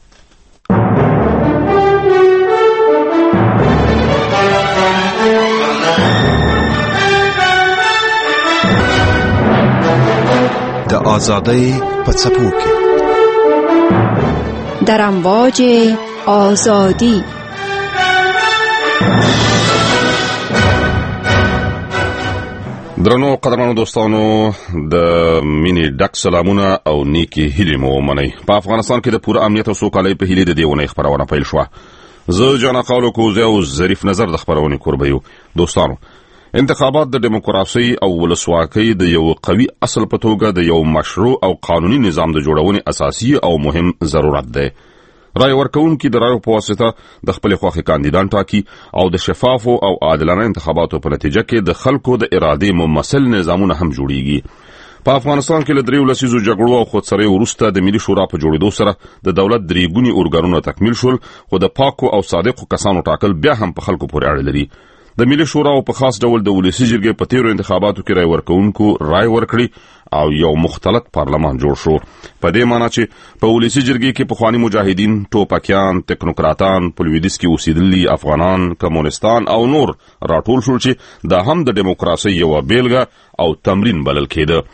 د آزادۍ په څپو کې در امواج آزادی. درنو قدرمنو دوستانو د مینی ډک سلامونه او نیکی هیلې مو ومنئ. په افغانستان کې د پوره امنیت او سوکالۍ په هیلې د دې ونې خبرونه پیل شوه. زه جانا قالو کوزه او ظریف نظر د خبرونې کوربیو. دوستانو انتخابات د دیموکراسي او ولسواکۍ د یو قوي اصل په توګه د یو مشروع او قانوني نظام د جوړونې اساسي او مهم ضرورت دی. رای ورکوونکي د رایو په واسطه د خپل خوښې کاندیدان ټاکي او د شفافو او عادلانه انتخاباتو په نتیجه کې د خلکو د ارادې ممثل نظامونه هم جوړیږي. په افغانستان کې له دریو لسیزو جګړو او خودسرۍ وروسته د ملي شورا په جوړېدو سره د دولت درې ګوني ارګانونه تکمیل شول، خو د پاکو او صادقو کسانو ټاکل بیا هم په خلکو پورې اړه لري. د ملي شورا په خاص ډول د ولسي جرګې په تیرو انتخاباتو کې رای ورکوونکو رای ورکړي او یو مختلط پارلمان جوړ شو. په دې معنی چې په ولسي جرګې کې پخوانی مجاهدین، ټوپکیان، ټکنوکراتان، په لویدیځ کې اوسېدلي افغانان، کمونستان او نور راټول شول چې دا هم د دیموکراسۍ یو بیلګه او تمرین بلل کېده.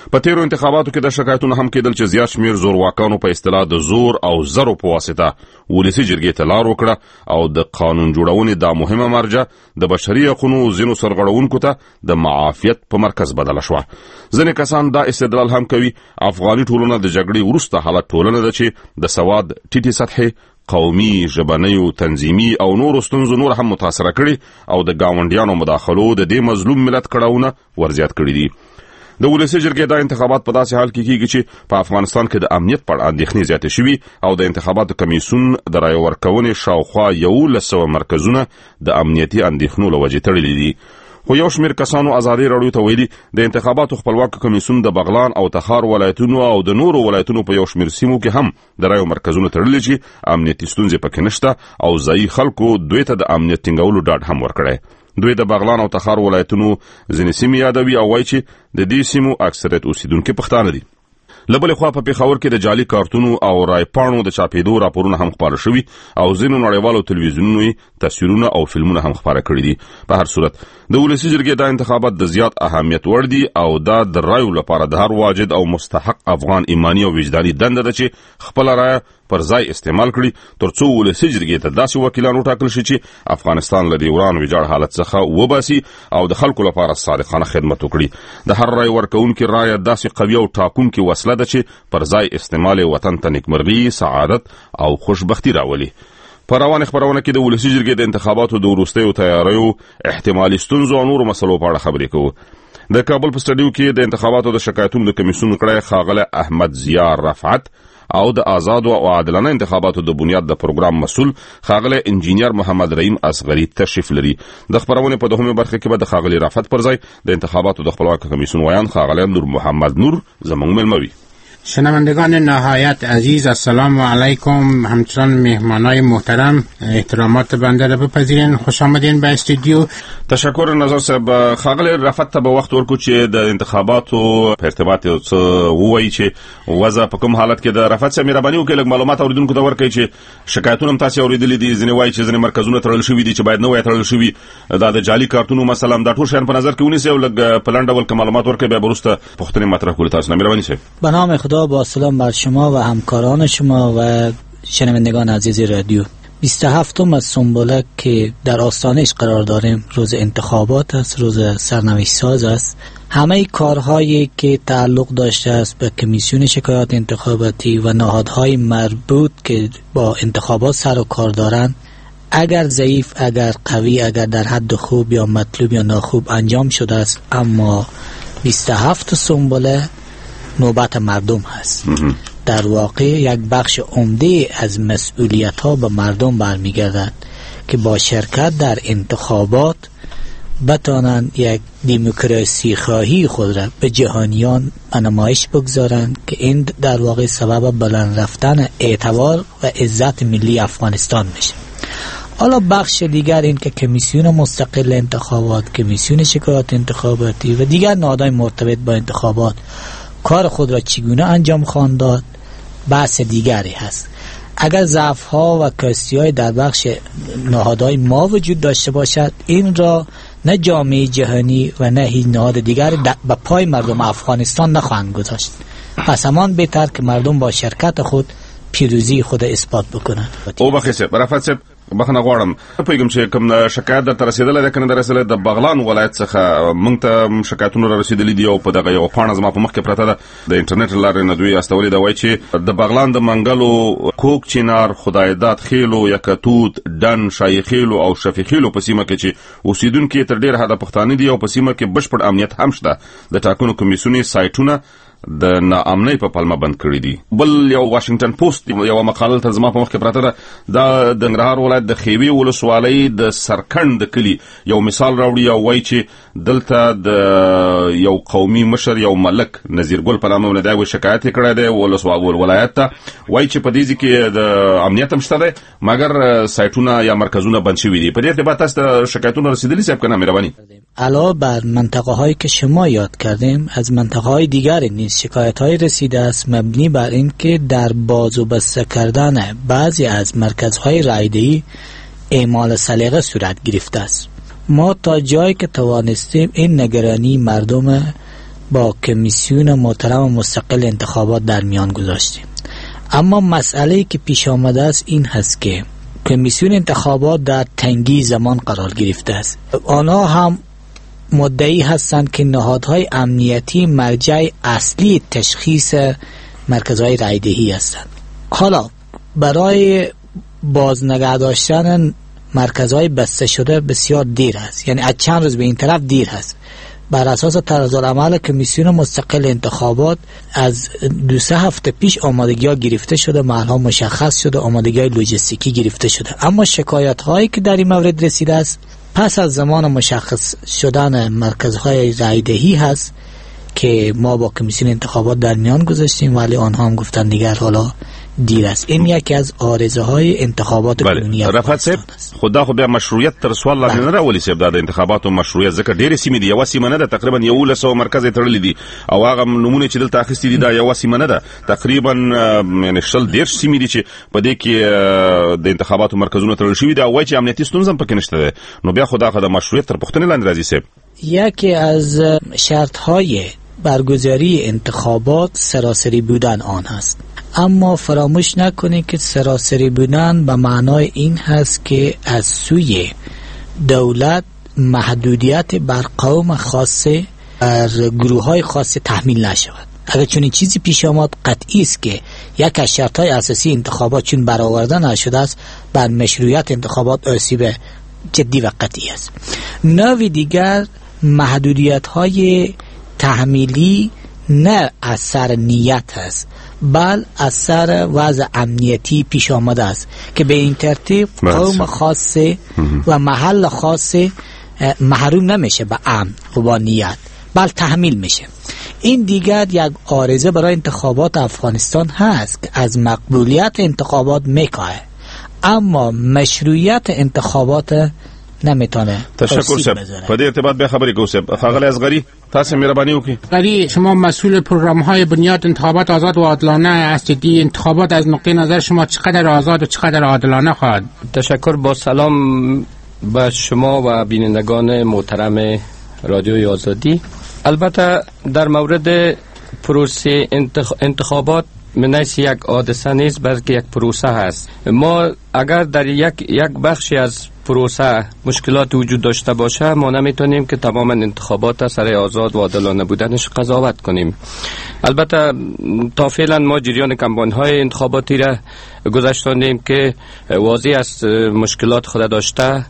په تیرو انتخاباتو کې د شکایتونو هم کېدل چې زیات شمیر زورواکانو په اصطلاح د زور او زرو په واسطه ولسي جرګې ته لار وکړه او د قانون جوړونې دا مهمه مرجع د بشري حقوقو ځینو سرغړونکو ته د معافیت په مرکز بدله شوه. ځینې کسان دا استدلال هم کوي افغاني ټولنه د جګړې وروسته حالت ټولنه ده چې د سواد ټیټې سطحې قومي، ژبنیو، تنظیمي او نورو ستونزو نور هم متاثره کړي او د ګاونډیانو مداخلو د دې مظلوم ملت کړهونه ورزیات کړي دي. د ولسي جرګې دا انتخابات په داسې حال کې کیږي چې په افغانستان کې د امنیت په اړه اندېښنې زیاتې شوي او د انتخاباتو کمیسیون د رایې ورکونې شاوخوا یولس سوه مرکزونه د امنیتي اندېښنو له وجې تړلي دي. خو یو شمیر کسانو ازادي راډیو ته ویلي د انتخاباتو خپلواک کمیسیون د بغلان او تخار ولایتونو او د نورو ولایتونو په یو شمیر سیمو کې هم د رایو مرکزونه تړلي چې امنیتي ستونزې پکې نشته او ځایي خلکو دوی ته د امنیت ټینګولو ډاډ هم ورکړی. دوی د بغلان او تخار ولایتونو ځینې سیمې یادوي او وایي چې د دې سیمو اکثریت اوسیدونکي پښتانه دي. له بلې خوا په پېښور کې د جعلي کارتونو او رایپاڼو د چاپېدو راپورونه هم خپاره شوي او ځینو نړیوالو تلویزیونونو یې تصویرونه او فلمونه هم خپاره کړي دي. په هر صورت د ولسي جرګې دا انتخابات د زیات اهمیت وړ دي او دا د رایو لپاره د هر واجد او مستحق افغان ایمانی او وجداني دنده ده چې خپله رایه پر ځای استعمال کړي ترڅو ولسي جرګې ته داسې وکیلان وټاکل شي چې افغانستان له دې وران ویجاړ حالت څخه وباسي او د خلکو لپاره صادقانه خدمت وکړي. د هر رای ورکوونکي رایه داسې قوي او ټاکونکې وسله ده چې پر ځای استعمال وطن ته نیکمرغي، سعادت او خوشبختی راولي. په روانه خبرونه کې د ولسي جرګې د انتخاباتو د وروستیو تیاریو، احتمالي ستونزو او نورو مسلو په اړه خبرې کوو. د کابل په سټډیو کې د انتخاباتو د شکایتونو د کمیسیون کړی ښاغلی احمد ضیا رفعت او د آزاد او عادلانه انتخاباتو د بنیاد د پروګرام مسؤل ښاغلی انجینیر محمد رحیم اصغري تشریف لري. د خبرونې په دوهمه برخه کې به د ښاغلي رفعت پر ځای د انتخاباتو د خپلواک کمیسیون ویان ښاغلی نور محمد نور زموږ ملموي. شنوندگان نهایت عزیز، السلام علیکم. همچنان مهمانای محترم احترامات بنده را بپذیرین. خوش آمدین به استودیو. تشکر نظر صاحب. ښاغلی رفعت ته به وخت ورکو چې د انتخاباتو په ارتباط څه ووایي چې وضع په کوم حالت کې د رفعت صاحب مهرباني وکړئ لږ معلومات اوریدونکو ته ورکړئ چې شکایتونه هم تاسې اورېدلي دي. ځینې وایي چې ځینې مرکزونه تړل شوي دي چې باید نه وای تړل شوي. دا د جعلي کارتونو مثلا دا ټول شیان په نظر کې ونیسئ او لږ په لنډ ډول که معلومات ورکړئ بیا به وروسته پوښتنې مطرح کړو تاسو نه. مهرباني صاحب. به نام خدا، با سلام بر شما و همکاران شما و شنوندگان عزیز رادیو. بیست و هفتم از سنبله که در آستانش قرار داریم روز انتخابات است، روز سرنوشت ساز است. همه کارهایی که تعلق داشته است به کمیسیون شکایات انتخاباتی و نهادهای مربوط که با انتخابات سر و کار دارند، اگر ضعیف، اگر قوی، اگر در حد خوب یا مطلوب یا ناخوب انجام شده است، اما بیست و هفت سنبله نوبت مردم هست. در واقع یک بخش عمده از مسئولیت ها به مردم برمیگردد که با شرکت در انتخابات بتانند یک دموکراسی خواهی خود را به جهانیان نمایش بگذارند که این در واقع سبب بلند رفتن اعتبار و عزت ملی افغانستان میشه. حالا بخش دیگر این که کمیسیون مستقل انتخابات، کمیسیون شکایات انتخاباتی و دیگر نهادهای مرتبط با انتخابات کار خود را چگونه انجام خواهند داد بحث دیگری هست. اگر ضعف ها و کاستی های در بخش نهادهای ما وجود داشته باشد، این را نه جامعه جهانی و نه هیچ نهاد دیگری به پای مردم افغانستان نخواهند گذاشت. پس همان بهتر که مردم با شرکت خود پیروزی خود اثبات بکنند. او بخیر صاحب، رفعت صاحب بخنه غواړم پوهېږم چې کوم شکایت درته رسېدلی دی که نه دی رسېدلی د بغلان ولایت څخه موږ ته شکایتونه را رسېدلي دي او په دغه یوه پاڼه زما په مخ کې پرته ده د انټرنیټ له لارې نه دوی استولې ده. وایي چې د بغلان د منګلو، کوک چینار، خدایداد خیلو، یکتوت، ډن، شاهي خیلو او شفي خیلو په سیمه کې چې اوسېدونکي تر ډېر حده پښتانه دي او په سیمه کې بشپړ امنیت هم شته، د ټاکنو کمیسیوني سایټونه د ناامنۍ په پلمه بند کړي دي. بل یو واشنگټن پوسټ یو مقاله تر زما په مخ کې پراته ده، دا د ننګرهار ولایت د خیوي ولسوالۍ د سرکند د کلي یو مثال راوړي او وایي چې دلته د یو قومي مشر یو ملک نظیر ګل په نامه باندې دا شکایت کړی دی ولایت ته. وایي چې په دې ځای کې د امنیت هم شته دی مګر سایټونه یا مرکزونه بند شوي دي. په دې ارتباط تاسو ته شکایتونه رسیدلي صاحب که نه؟ مهرباني. علاوه بر منطقه هایی که شما یاد کردیم، از منطقه های دیگری نیز شکایت های رسیده است مبنی بر این که در باز و بسته کردن بعضی از مرکزهای رایدهی اعمال سلیقه صورت گرفته است. ما تا جایی که توانستیم این نگرانی مردم با کمیسیون محترم و مستقل انتخابات در میان گذاشتیم. اما مسئله که پیش آمده است این هست که کمیسیون انتخابات در تنگی زمان قرار گرفته است. آنها هم مدعی هستند که نهادهای امنیتی مرجع اصلی تشخیص مرکزهای رایدهی هستند. حالا برای بازنگه داشتن مرکزهای بسته شده بسیار دیر است، یعنی از چند روز به این طرف دیر است. بر اساس طرزالعمل کمیسیون مستقل انتخابات از دو سه هفته پیش آمادگی ها گرفته شده، محل ها مشخص شده، آمادگی های لوجستیکی گرفته شده. اما شکایت هایی که در این مورد رسیده است پس از زمان مشخص شدن مرکزهای رایدهی هست که ما با کمیسیون انتخابات در میان گذاشتیم، ولی آنها هم گفتن دیگر حالا دیر است. این یکی از عارضه های انتخابات کنونی افغانستان است. خدا خو بیا مشروعیت تر سوال لاندې نه راولي چې د انتخاباتو مشروعیت ځکه ډېرې سیمې دي، یوه سیمه نه ده، تقریبا یو سو مرکز یې تړلي دي او هغه نمونه چې دلته اخیستي دي دا یوه سیمه نه ده، تقریبا یعنې شل دېرش سیمې دي چې په دې کې د انتخاباتو مرکزونه تړل شوي دي او وایي چې امنیتي ستونزه هم پکې نشته ده. نو بیا خو دا خو د مشروعیت تر پوښتنې لاندې راځي. صاحب یکی از شرط‌های برگزاری انتخابات سراسری بودن آن هست، اما فراموش نکنید که سراسری بودن به معنای این هست که از سوی دولت محدودیت بر قوم خاصه، بر گروه های خاصه تحمیل نشود. اگر چون چیزی پیش آمد قطعی است که یک از شرط‌های اساسی انتخابات چون برآورده نشده است بر مشروعیت انتخابات آسیب جدی و قطعی است. نوع دیگر محدودیت های تحمیلی نه از سر نیت است بل از سر وضع امنیتی پیش آمده است که به این ترتیب قوم خاصه و محل خاصه محروم نمیشه به امن و با نیت بل تحمیل میشه. این دیگر یک عارضه برای انتخابات افغانستان هست که از مقبولیت انتخابات میکاهه اما مشروعیت انتخابات نمیتونه. تشکر صاحب. په دې ارتباط به خبرې کوو صاحب. ښاغلی اصغري تاسو مهرباني وکړئ. غری شما مسئول پروگرام های بنیاد انتخابات آزاد و عادلانه هستید. انتخابات از نقطه نظر شما چقدر آزاد و چقدر عادلانه خواهد؟ تشکر. با سلام به شما و بینندگان محترم رادیوی آزادی. البته در مورد پروسه انتخابات منیس یک حادثه نیست بلکه یک پروسه هست. ما اگر در یک یک بخشی از پروسه مشکلات وجود داشته باشه ما نمیتونیم که تماما انتخابات سر آزاد و عادلانه بودنش قضاوت کنیم. البته تا فعلا ما جریان کمپاین‌های انتخاباتی را گذشتاندیم که واضح است مشکلات خود داشته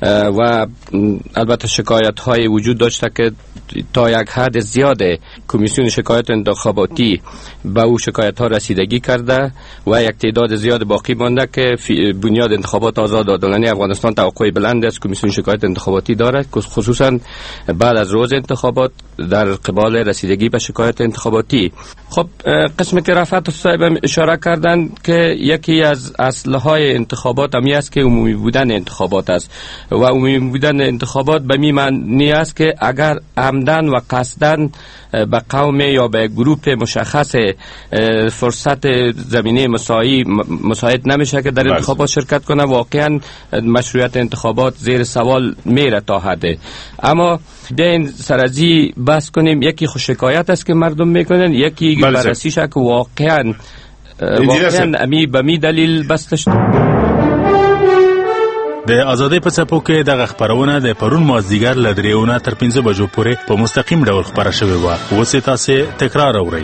و البته شکایت های وجود داشته که تا یک حد زیاد کمیسیون شکایت انتخاباتی به او شکایت ها رسیدگی کرده و یک تعداد زیاد باقی مانده که بنیاد انتخابات آزاد و عادلانه افغانستان توقع بلند از کمیسیون شکایت انتخاباتی دارد، خصوصا بعد از روز انتخابات در قبال رسیدگی به شکایت انتخاباتی. خب قسمی که رفعت صاحب اشاره کردن که یکی از اصلهای انتخابات همی است که عمومی بودن انتخابات است و عمومی بودن انتخابات به می معنی است که اگر عمدن و قصدن به قوم یا به گروپ مشخص فرصت زمینه مساعی مساعد نمیشه که در انتخابات شرکت کنه، واقعا مشروعیت انتخابات زیر سوال میره تا حده. اما بیاین سرازی بحث کنیم. یکی خوش شکایت است که مردم میکنن، یکی بررسیش که واقعا واقعا امی به می دلیل بسته شد. د ازادۍ په څپو کې دغه خبرونه د پرون مازدیګر له درېونه تر پنځه بجو پورې په مستقیم ډول خبره شوې وه. اوس یې تاسې تکرار اورئ.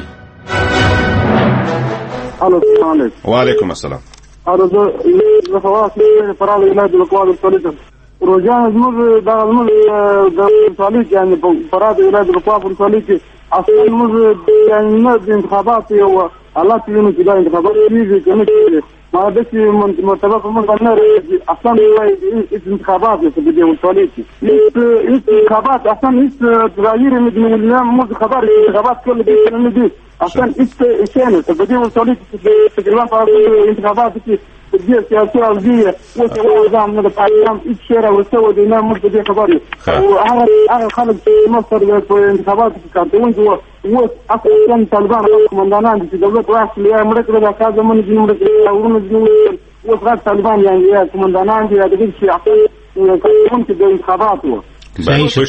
الو السلام علیکم. وعلیکم السلام. الو زه خواص فرال ولایت لکوال ولسوالۍ روزانه زموږ دغه زموږ د ولسوالۍ کې یعنې په فراد ولایت لکوال ولسوالۍ کې اصلا زموږ یعنې نه د انتخابات یو حالات وینو چې دا انتخابات کېږي که نه کېږي ما داسې مرتبه په موږ باندې نه راځي. اصلا وایي هېڅ انتخابات نشته په دې ولسوالۍ کې، هېڅ انتخابات اصلا هېڅ تغیر نه موږ خبر انتخابات کله دې نه دي اصلا هېڅ شی نشته په دې ولسوالۍ کې. تقریبا په انتخاباتو کې دې سیاسي او دې اوس یو نظام نه د پاکستان هېڅ شی راوستو دی نه موږ په دې خبر یو. هغه هغه خلک چې مصر په انتخاباتو کې کارکوونکي وو اوس اصلا طالبان قومندانان دي چې دولت واخلي یا مړه کړه د کار زمونږ دي مړه کړه ورونه دي اوس غټ طالبان یعنې یا قومندانان دي یا دغه شي کارکوونکي د انتخاباتو صحیح شد.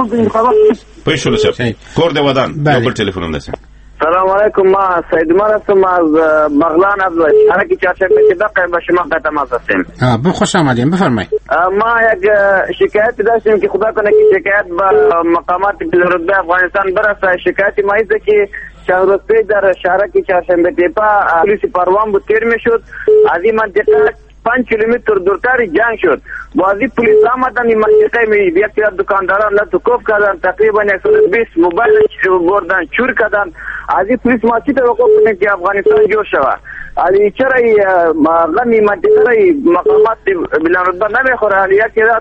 پوه شو صاحب. کور د ودان یو بل ټلیفون هم ده. سلام علیکم. ما سید مرسم از بغلان از شهر چهارشنبه که دقیقه به شما تماس هستیم. آه به خوش آمدید بفرمایید. ما یک شکایت داشتیم که خدا کنه که شکایت به مقامات بلورده افغانستان برسه. شکایت ما ایست که چند روز پیش در شهر چهارشنبه تپه پلیس پروان بود تیر میشد. از این منطقه پنج کیلومتر دورتر جنگ شد. بازی پلیس آمدن این منطقه می یک سری دکانداران لطوکوف کردن، تقریبا صد و بیست موبایل بردن، چور کردن. از این پلیس ما چی توقع کنیم که افغانستان جور شود؟ علی چرا غمی منطقه رای مقامات بلند رتبه نمیخوره؟ علی یکی رات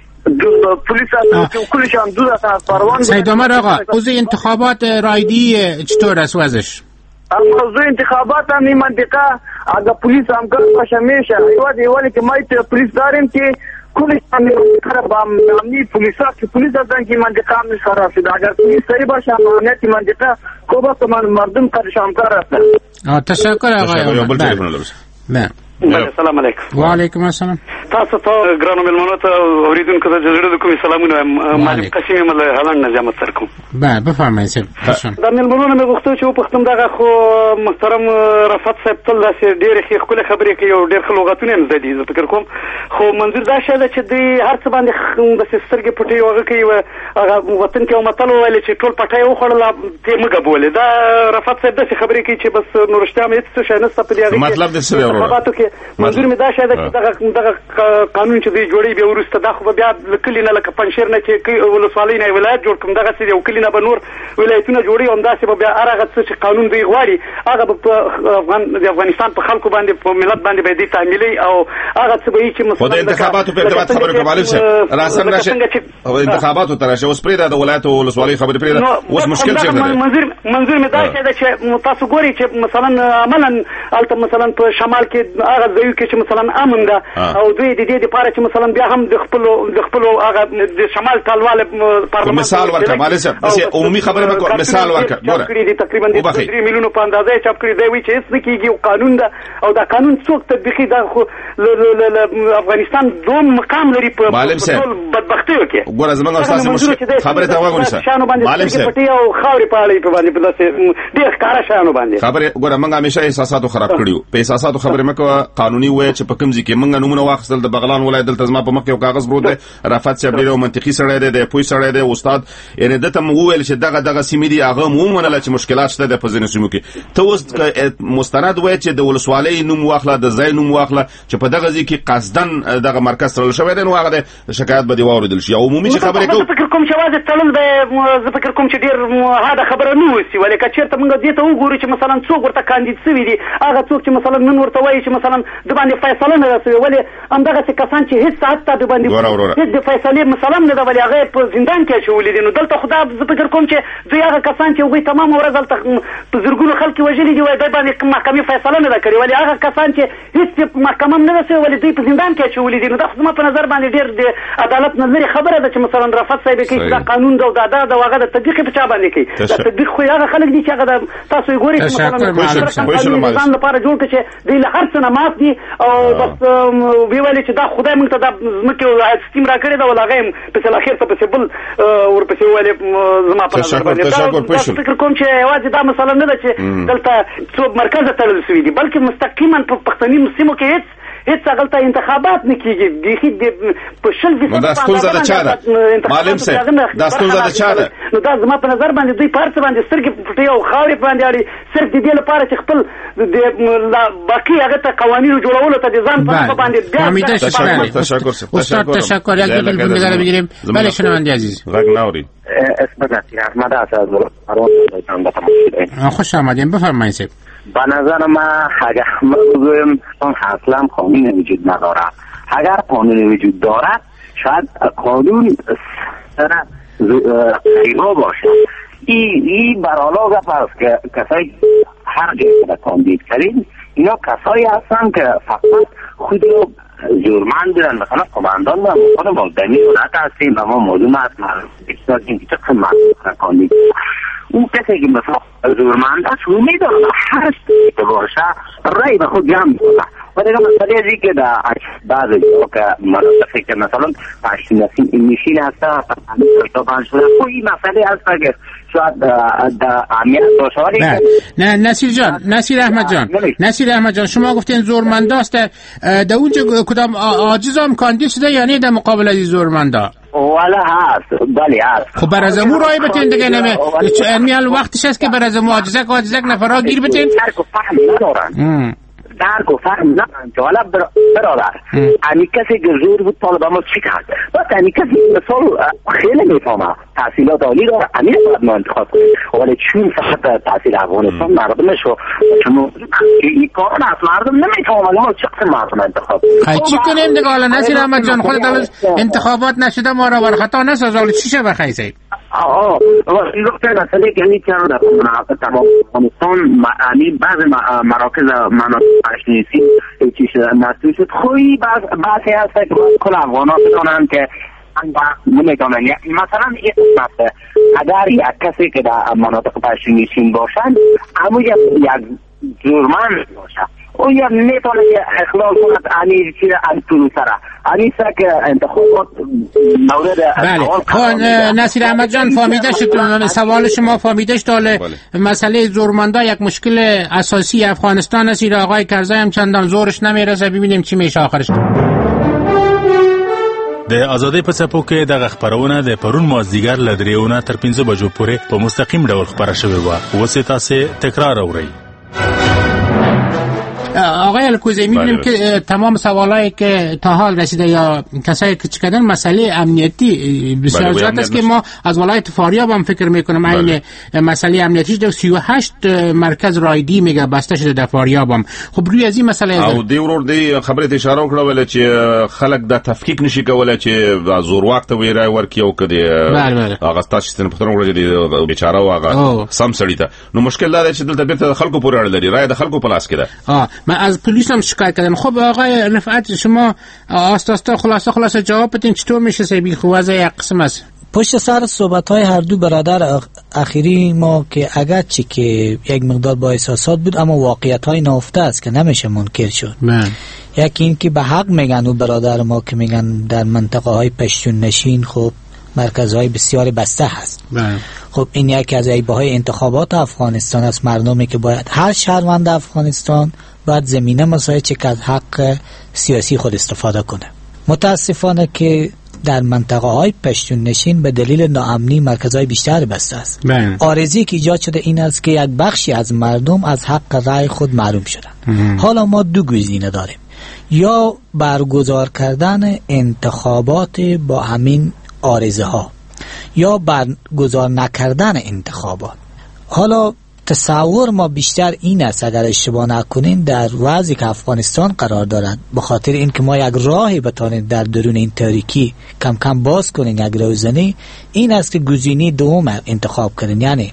پلیس هستن کلش هم دو هستن از پروان. سید عمر آقا اوضاع انتخابات رایدی چطور است وضعش؟ موضوع انتخابات هم این منطقه اگر پلیس هم کار باشه میشه. ایواد ایوالی که ما پلیس داریم که کلش هم امنی پلیس ها که پلیس هستن که منطقه هم خراب شده. اگر پلیس صحیح باشه امنیت منطقه خوب است مردم قدش هم کار هستن. تشکر آقای بله. السلام علیکم. و علیکم السلام. تاسو ته ګرانو ملمنو ته اوریدونکو ته زړه د کومې سلامونه مالک قسیم له هلند نظام سره کوم. بله بفرمایئ سر. د ملمنو نه غوښتل چې په ختم دغه خو محترم رفعت صاحب تل داسې ډېرې ښې ښکلې خبرې کوي او ډېر ښه لغتونه یې زده دي. زه فکر کوم خو منظور دا شی ده چې دوی هر څه باندې داسې سترګې پټې هغه کوي. هغه وطن کې یو متل وویل چې ټول پټی وخوړله تې مږه بولې. دا رفعت صاحب داسې خبرې کوي چې بس نور رښتیا هم هېڅ څه شی نشته په دې هغې مطلب دې څه دی وروره؟ منظور مې دا شی ده چې دغه دغه قانون چې دوی جوړوي بیا وروسته دا خو به بیا له کلي نه لکه پنجشیر نه چې ولسوالۍ نه ولایت جوړ کړم دغسې یو کلي نه به نور ولایتونه جوړوي. همداسې به بیا هر هغه څه چې قانون دوی غواړي هغه به په د افغانستان په خلکو باندې په ملت باندې به دوی تعمیلوي او هغه څه به وي چې خو د انتخاباتو په ارتباط خبرې کوم معلم صاحب راسم راشه انتخاباتو ته راشه اوس پرېږده د ولایت او ولسوالۍ خبرې پرېږده. اوس مشکل چېرته دی؟ منظور منظور مې دا شی ده چې تاسو ګورئ چې مثلا عملا هلته مثلا په شمال کې هغه ځایو کې چې مثلا امن ده او دوی د دې لپاره چې مثلا بیا هم د خپل د خپل هغه د شمال ټالواله پارلمان مثال ورکړه مالک صاحب بس عمومي خبره وکړه مثال ورکړه ګوره کړی دي تقریبا د درې میلیونو په اندازې چاپ کړی دی چې هیڅ نه کیږي او قانون ده او دا قانون څوک تطبیقي دا خو افغانستان دوم مقام لري په ټول بدبختیو کې. ګوره زمونږ استاد مشکل خبره ته وګورئ مالک صاحب پټي او خاورې پاړې په باندې په داسې ډېر ښکاره شیانو باندې خبره ګوره موږ همیشه احساساتو خراب کړیو په احساساتو خبره مکو قانوني وای چې په کوم ځای کې موږ نمونه واخیستل د بغلان ولایت دلته زما په مخ یو کاغذ پروت دی. رفعت صاحب ډېر منطقي سړی دی د پوه سړی دی استاد یعنی دته مو وویل چې دغه دغه سیمې دي هغه مو ومنله چې مشکلات شته د په ځینو سیمو کې. ته اوس مستند وایې چې د ولسوالۍ نوم واخله د ځای نوم واخله چې په دغه ځای کې قصدن دغه مرکز تړل شوی دی نو هغه د شکایت به دې واورېدل شي. عمومي چې خبرې کوو زه فکر کوم چې یوازې تړل دی زه فکر کوم چې ډېر هاده خبره نه اوسي ولې که چېرته موږ دې ته وګورو چې مثلا څوک ورته کاندید سوي دي هغه څوک چې مثلا نن ورته وایي چې مثلا د باندې فیصله نه ده سوې ولې همدغسې کسان چې هېڅ ساعت ته د باندې هېڅ د فیصلې مثلا نه ده ولې هغه یې په زندان کې اچولي دي. نو دلته خو دا زه فکر کوم چې دوی هغه کسان چې هغوی تمامه ورځ هلته په زرګونو خلک وژلي دي وایي دوی باندې محکمې فیصله نه ده کړې ولې هغه کسان چې هېڅ محکمه نه ده سوې ولې دوی په زندان کې اچولي دي. نو دا خو زما په نظر باندې ډېر د عدالت نه لرې خبره ده چې مثلا رفعت صاحب یې کوي چې دا قانون ده او دا دا ده او هغه د تطبیق یې په چا باندې کوي. دا تطبیق خو هغه خلک دي چې هغه تاسو یې ګورئ چې مثلا د ځان لپاره جوړ کړي چې دوی له هر څه نه معاف دي او بس ویې ویلې چې دا خدای موږ ته دا ځمکې سکیم را کړې ده ول هغه یې پسې له اخر ته پسې بل ورپسې وویلې زما په نظر باندې دا فکر کوم چې یوازې دا مسله نه ده چې دلته څوک مرکزه تړل سوي دي بلکې مستقیما په پښتني سیمو کې هېڅ هېڅ هغلته انتخابات نه کېږي بیخي په شل فیصد دا ستونزه د چا ده معلم صاحب دا ستونزه د چا ده؟ نو دا زما په نظر باندې دوی په هر څه باندې سترګې پټوي او خاورې باندې اړي صرف د دې لپاره چې خپل د باقي هغه ته قوانینو جوړولو ته د ځان په باندې بیا تشکر استاد تشکر یک دو تلفن دیگر بگیریم. بله شنونده عزیز رگ ناوری اسم نصیر احمد از خوش آمدیم بفرمایید. به نظر من اگر موضوع اصلا قانون وجود ندارد اگر قانون وجود دارد شاید قانون غیبا باشد. این ای برالا گپ است که کسایی هر جایی که کاندید کردین اینا کسایی هستن که فقط خود رو جرمند بیرن مثلا قماندان و مقام با دمی و نت هستیم و ما معلوم است که چه قسم کاندید اون کسی که مثلا زورمند است رو میدونه هر چیزی که باشه رای به خود جمع کنه. و دیگه مسئله ازی که در بعضی جا که مناطقی که مثلا پشت نشین هسته تا پنج شده این مسئله هست که شاید در اهمیت باشه. نه نصیر جان، نصیر احمد جان، نصیر احمد جان شما گفتین زورمنداست، در اونجا کدام عاجز هم کاندید شده یعنی در مقابل از زورمندا؟ والا هست، بله هست. خب بر از امو رای بتین دیگه نمی علمی وقتش هست که بر از امو عاجزک عاجزک نفرها گیر بتین؟ درک و فهم ندارن، درک و فهم ندارن که حالا برادر امی کسی که زور بود طالب ما چی کرد؟ بس امی کسی مثال خیلی میفهمه تحصیلات عالی داره، امی باید ما انتخاب کنیم، ولی چون فقط تحصیل افغانستان مردمش و چون این کاران از مردم نمیفهمه ما چه قسم مردم انتخاب کنیم. چی کنیم دیگه حالا نصیر احمد جان خودت انتخابات نشده ما را بر خطا نساز، حالا چی شد بخیر سید؟ آه این نکته مسئله که هیچ چند در تمام افغانستان یعنی بعض مراکز مناطق پشتیسی چیز نسل شد خوی بعضی هست که کل افغان ها بکنن که نمیتونن مثلا این قسمت اگر یک کسی که در مناطق پشتیسی باشن اما یک جرمان باشه او یا میتونه اخلال کند انی چیز ان طول سره انی سه که انتخابات مورد بله خب نصیر احمد جان فهمیده شد سوال شما فهمیده شد. مسئله زورمندا یک مشکل اساسی افغانستان است. آقای کرزی هم چندان زورش نمیرسه، ببینیم چی میشه آخرش. د ازادۍ په څپو کې دغه خبرونه د پرون مازدیګر له دریونه تر پنځه بجو پورې په مستقیم ډول خبره شوې وه. اوس یې تاسې تکرار اورئ. آقای الکوزی می‌بینیم که تمام سوالایی که تا حال رسیده یا کسایی که چیکردن مسئله امنیتی بسیار زیاد است که ما از ولایت فاریاب هم فکر میکنم این مسئله امنیتیش در سی و هشت مرکز رایدی میگه بسته شده در فاریاب هم. خب روی از این مسئله او دی ورور دی خبرت اشاره وکړه ول چې خلک د تفکیک نشي کولای چې زور وخت ویرای ورکی او کدي هغه تاسو ته په تر ورځ دی بیچاره واغه سم سړی ته نو مشکل دا چې دلته بیرته خلکو پورې اړه لري، رای د خلکو په لاس کې ده. اه من از پلیس هم شکایت کردم. خب آقای رفعت شما آستا آستا خلاصه خلاصه جواب بدین چطور میشه سبیل خوازه یک قسم است؟ پشت سر صحبت‌های هر دو برادر اخیری ما که اگرچه که یک مقدار با احساسات بود اما واقعیت‌های نهفته است که نمیشه منکر شد. من یکی این که به حق میگن و برادر ما که میگن در منطقه‌های پشتون نشین خب مرکزهای بسیار بسته هست. من. خب این یکی از عیب‌های انتخابات افغانستان است. مردمی که باید هر شهروند افغانستان باید زمینه مساعد چه که از حق سیاسی خود استفاده کنه. متاسفانه که در منطقه های پشتون نشین به دلیل ناامنی مرکزهای بیشتر بسته است. آرزی که ایجاد شده این است که یک بخشی از مردم از حق رأی خود محروم شدن. حالا ما دو گزینه داریم، یا برگزار کردن انتخابات با همین آرزه ها یا برگزار نکردن انتخابات. حالا تصور ما بیشتر این است اگر اشتباه نکنین در وضعی که افغانستان قرار دارد به خاطر اینکه ما یک راهی بتانیم در درون این تاریکی کم کم باز کنین یک روزنی این است که گزینه دوم انتخاب کنین، یعنی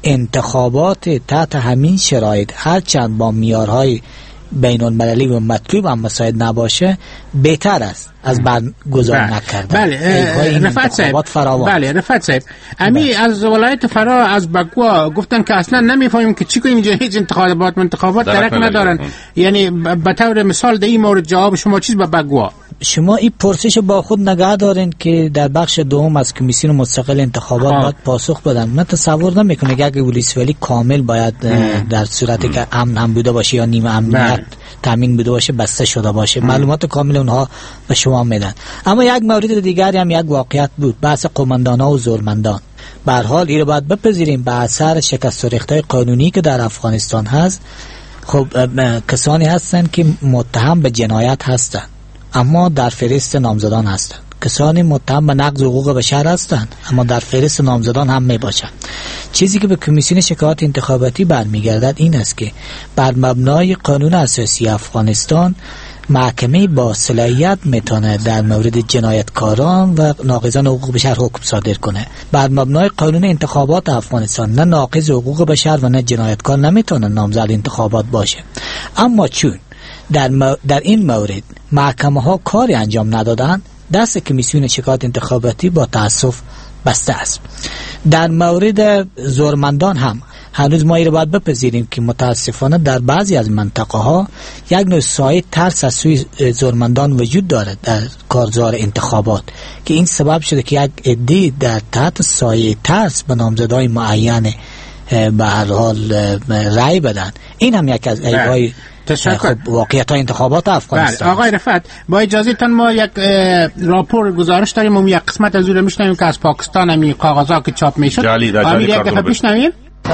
انتخابات تحت همین شرایط هرچند با معیارهای بین المللی و مطلوب هم مساعد نباشه بهتر است از برگزار نکردن. بله رفعت صاحب بله رفعت صاحب امی از ولایت فرا از بگوا گفتن که اصلا نمیفهمیم که چی کنیم، اینجا هیچ انتخابات انتخابات درک ندارن. یعنی به طور مثال در این مورد جواب شما چیز به بگوا؟ شما این پرسش با خود نگاه دارین که در بخش دوم از کمیسیون مستقل انتخابات باید پاسخ بدن. من تصور نمیکنم که اگه پلیس ولی کامل باید در صورتی که امن هم بوده باشه یا نیمه امنیت تامین بوده باشه بسته شده باشه، معلومات کامل اونها به شما میدن. اما یک مورد دیگری هم یک واقعیت بود، بحث قماندان‌ها و زورمندان. به هر حال این رو باید بپذیریم به اثر شکست و ریختهای قانونی که در افغانستان هست. خب کسانی هستند که متهم به جنایت هستند اما در فهرست نامزدان هستند، کسانی متهم به نقض حقوق بشر هستند اما در فهرست نامزدان هم می باشند. چیزی که به کمیسیون شکایات انتخاباتی برمیگردد این است که بر مبنای قانون اساسی افغانستان محکمه با صلاحیت میتونه در مورد جنایتکاران و ناقضان حقوق بشر حکم صادر کنه. بر مبنای قانون انتخابات افغانستان نه ناقض حقوق بشر و نه جنایتکار نمیتونه نامزد انتخابات باشه. اما چون در, مو... در این مورد محکمه ها کاری انجام ندادن دست کمیسیون شکایت انتخاباتی با تاسف بسته است. در مورد زورمندان هم هنوز ما این رو باید بپذیریم که متاسفانه در بعضی از منطقه ها یک نوع سایه ترس از سوی زورمندان وجود دارد در کارزار انتخابات که این سبب شده که یک عده در تحت سایه ترس به نامزدهای معین به هر حال رأی بدن. این هم یک از عیب‌های خب واقعیت های انتخابات افغانستان. بله آقای رفعت، با اجازه تان ما یک راپور گزارش داریم و یک قسمت از اون رو میشنویم که از پاکستان همین کاغذها که چاپ میشد همین یک دفعه بشنویم.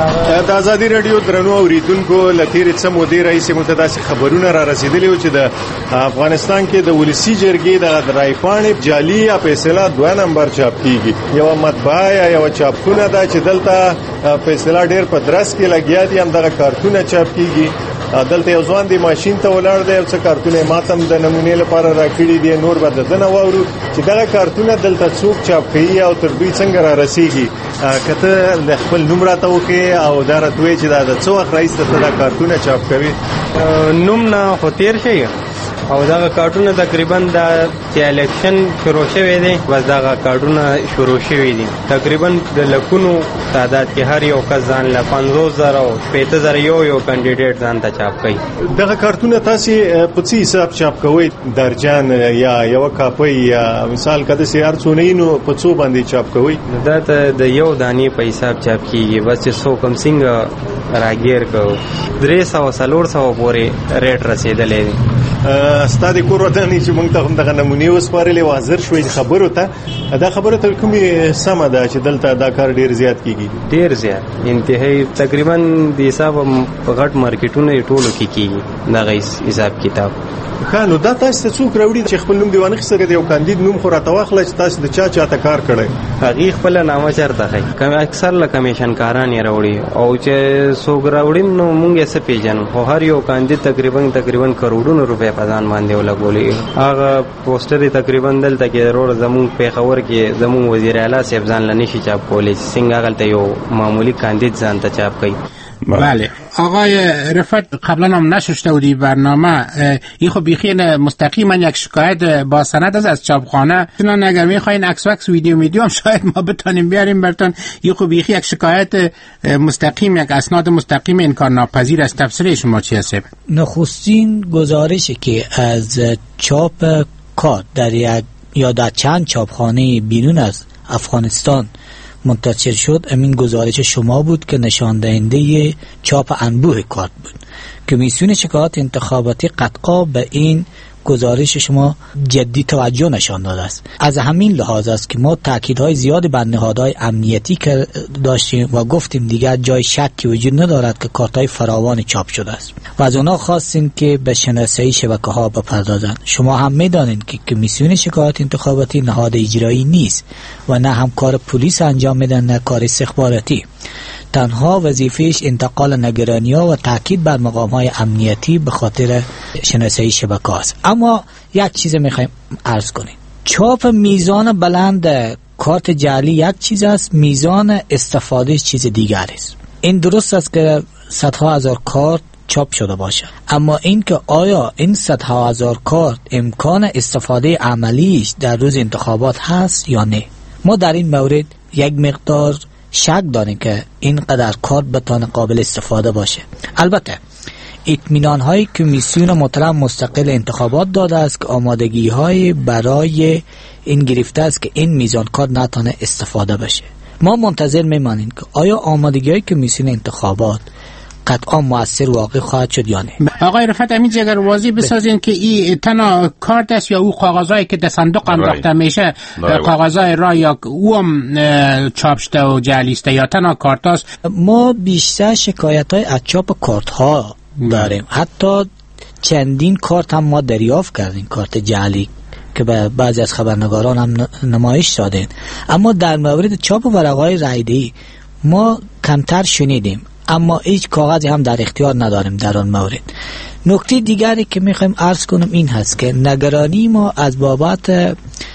د آزادی رادیو درنو اوریدونکو لتیر څه مودې راځي متداسي خبرونه را رسیدلي و چې د افغانستان کې د ولسی جرګې د رایپاڼې جعلي یا فیصله دوه نمبر چاپ کیږي. یو مطبعه یا یو چاپونه دا چې دلته فیصله ډیر په درس کې لګیا دي، هم دغه کارتونه چاپ کیږي. دلته یو ځوان دی ماشين ته ولاړ دی او څه کارتونه ماتم د نمونې لپاره راکړي دي، نور به دنه وورو چې دغه کارتونه دلته څوک چاپ کوي او تر دوی څنګه را رسیږي. کته د خپل نوم راته وکي او دا راتوي چې دا د څو وخت رئیس ته دا کارتونه چاپ کوي. نوم نه خو تیر شي او دا کارتونه تقریبا د الیکشن شروع شوی دی، بس دا کارتونه شروع شوی دي تقریبا د لکونو تعداد کې هر یو کس ځان له پنځوس زره او شپږ زره یو یو کاندیدټ ځان ته چاپ کوي. دغه کارتونه تاسو په څه حساب چاپ کوئ؟ درجن یا یو کاپي یا مثال کده سي ارڅونې نو په څو باندې چاپ کوئ؟ دا ته د یو دانی په حساب چاپ کیږي، بس چې سو کم څنګه راګیر کو درې سو سلور سو پورې ریټ رسیدلې دي. استاد کور ودانې چې موږ ته هم دغه نمونې وسپارلې و حاضر شوې خبرو ته. دا خبره تر کومې سمه ده چې دلته دا کار ډیر زیات کیږي؟ ډیر زیات انتهایی تقریبا د حساب په غټ مارکیټونو ټولو کې کیږي دغه حساب کتاب. خانو دا تاسو ته څوک راوړي چې خپل نوم دیوانه خسته دی او کاندید نوم خو راته واخله چې تاسو د چا چاته کار کړی؟ هغه خپل نامه چرته کوي، کوم اکثر له کمیشن کاران یې راوړي او چې څوک راوړي نو مونږ یې څه پیژنو، خو هر یو کاندید تقریبا تقریبا کروڑونو روپے په ځان باندې ولګولي. هغه پوسټر تقریبا دلته کې ضرور زمون پیښور کې زمون وزیر اعلی صاحب ځان لنیشي چاپ کولې، څنګه غلطه یو معمولی کاندید ځان ته چاپ کوي. بله آقای رفعت، قبلا هم نشسته بودی برنامه این خب بیخی مستقیما یک شکایت با سند از از چاپخانه چنان اگر میخواین عکس و عکس ویدیو ویدیو هم شاید ما بتونیم بیاریم براتون. این خب بیخی یک شکایت مستقیم، یک اسناد مستقیم انکار ناپذیر است. تفسیر شما چی هست؟ نخستین گزارشی که از چاپ کار در یک یا در چند چاپخانه بیرون از افغانستان منتشر شد، امین گزارش شما بود که نشان دهنده چاپ انبوه کارت بود. کمیسیون شکایات انتخاباتی قطعا به این گزارش شما جدی توجه نشان داده است. از همین لحاظ است که ما تاکیدهای زیاد بر نهادهای امنیتی که داشتیم و گفتیم دیگر جای شکی وجود ندارد که کارت‌های فراوان چاپ شده است و از آنها خواستیم که به شناسایی شبکه‌ها بپردازند. شما هم می‌دانید که کمیسیون شکایات انتخاباتی نهاد اجرایی نیست و نه هم کار پلیس انجام میدن نه کار استخباراتی. تنها وظیفهش انتقال نگرانی‌ها و تاکید بر مقام‌های امنیتی به خاطر شناسایی شبکه است. اما یک چیز می‌خوایم عرض کنیم، چاپ میزان بلند کارت جعلی یک چیز است، میزان استفادهش چیز دیگر است. این درست است که صدها هزار کارت چاپ شده باشد، اما این که آیا این صدها هزار کارت امکان استفاده عملیش در روز انتخابات هست یا نه، ما در این مورد یک مقدار شک داریم که اینقدر کارت بتونه قابل استفاده باشه. البته اطمینان های کمیسیون محترم مستقل انتخابات داده است که آمادگی های برای این گرفته است که این میزان کارت نتونه استفاده بشه. ما منتظر میمانیم که آیا آمادگی های کمیسیون انتخابات قطعا مؤثر واقع خواهد شد یا نه. آقای رفعت، همین جگر واضح بسازین که این تنها کارت است یا او کاغذایی که در صندوق انداخته میشه کاغذای رای یا او هم چاپ شده و جعلی است یا تنها کارت است؟ ما بیشتر شکایت های از چاپ کارت ها داریم. حتی چندین کارت هم ما دریافت کردیم، کارت جعلی که به بعضی از خبرنگاران هم نمایش دادین. اما در مورد چاپ ورقهای رایدهی ما کمتر شنیدیم، اما هیچ کاغذی هم در اختیار نداریم در آن مورد. نکته دیگری که میخوایم عرض کنم این هست که نگرانی ما از بابت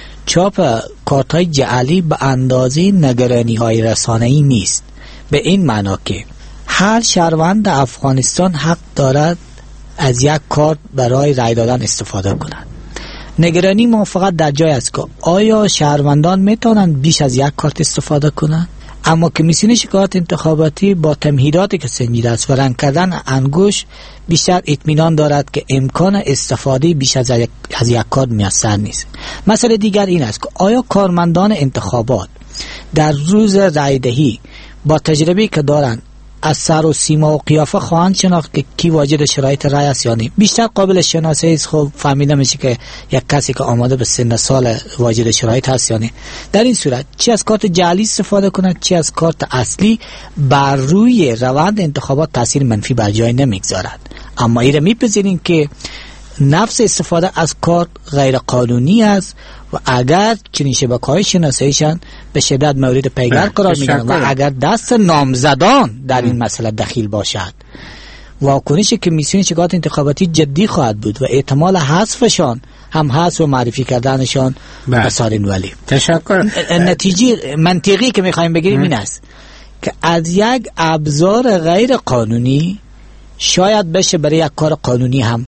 چاپ کارت‌های جعلی به اندازه نگرانی‌های رسانه‌ای نیست، به این معنا که هر شهروند افغانستان حق دارد از یک کارت برای رای دادن استفاده کند. نگرانی ما فقط در جای است که آیا شهروندان میتونن بیش از یک کارت استفاده کنن؟ اما کمیسیون شکایات انتخاباتی با تمهیداتی که سنجیده است و رنگ کردن انگشت بیشتر اطمینان دارد که امکان استفاده بیش از یک از یک کارت میسر نیست. مسئله دیگر این است که آیا کارمندان انتخابات در روز رای دهی با تجربه که دارند از سر و سیما و قیافه خواهند شناخت که کی واجد شرایط رای است یا نه؟ بیشتر قابل شناسایی است. خب فهمیده میشه که یک کسی که آماده به سن سال واجد شرایط هست یا نه. در این صورت چی از کارت جعلی استفاده کند چی از کارت اصلی بر روی روند انتخابات تاثیر منفی بر جای نمیگذارد. اما ایره میپذیریم که نفس استفاده از کارت غیر قانونی است و اگر چنین شبکه‌های شناساییشان به شدت مورد پیگر قرار می‌گیرند و اگر دست نامزدان در این مسئله دخیل باشد واکنش کمیسیون شکایات انتخاباتی جدی خواهد بود و احتمال حذفشان هم حذف و معرفی کردنشان به سارین ولی. تشکر. نتیجه منطقی که می‌خوایم بگیریم این است که از یک ابزار غیر قانونی شاید بشه برای یک کار قانونی هم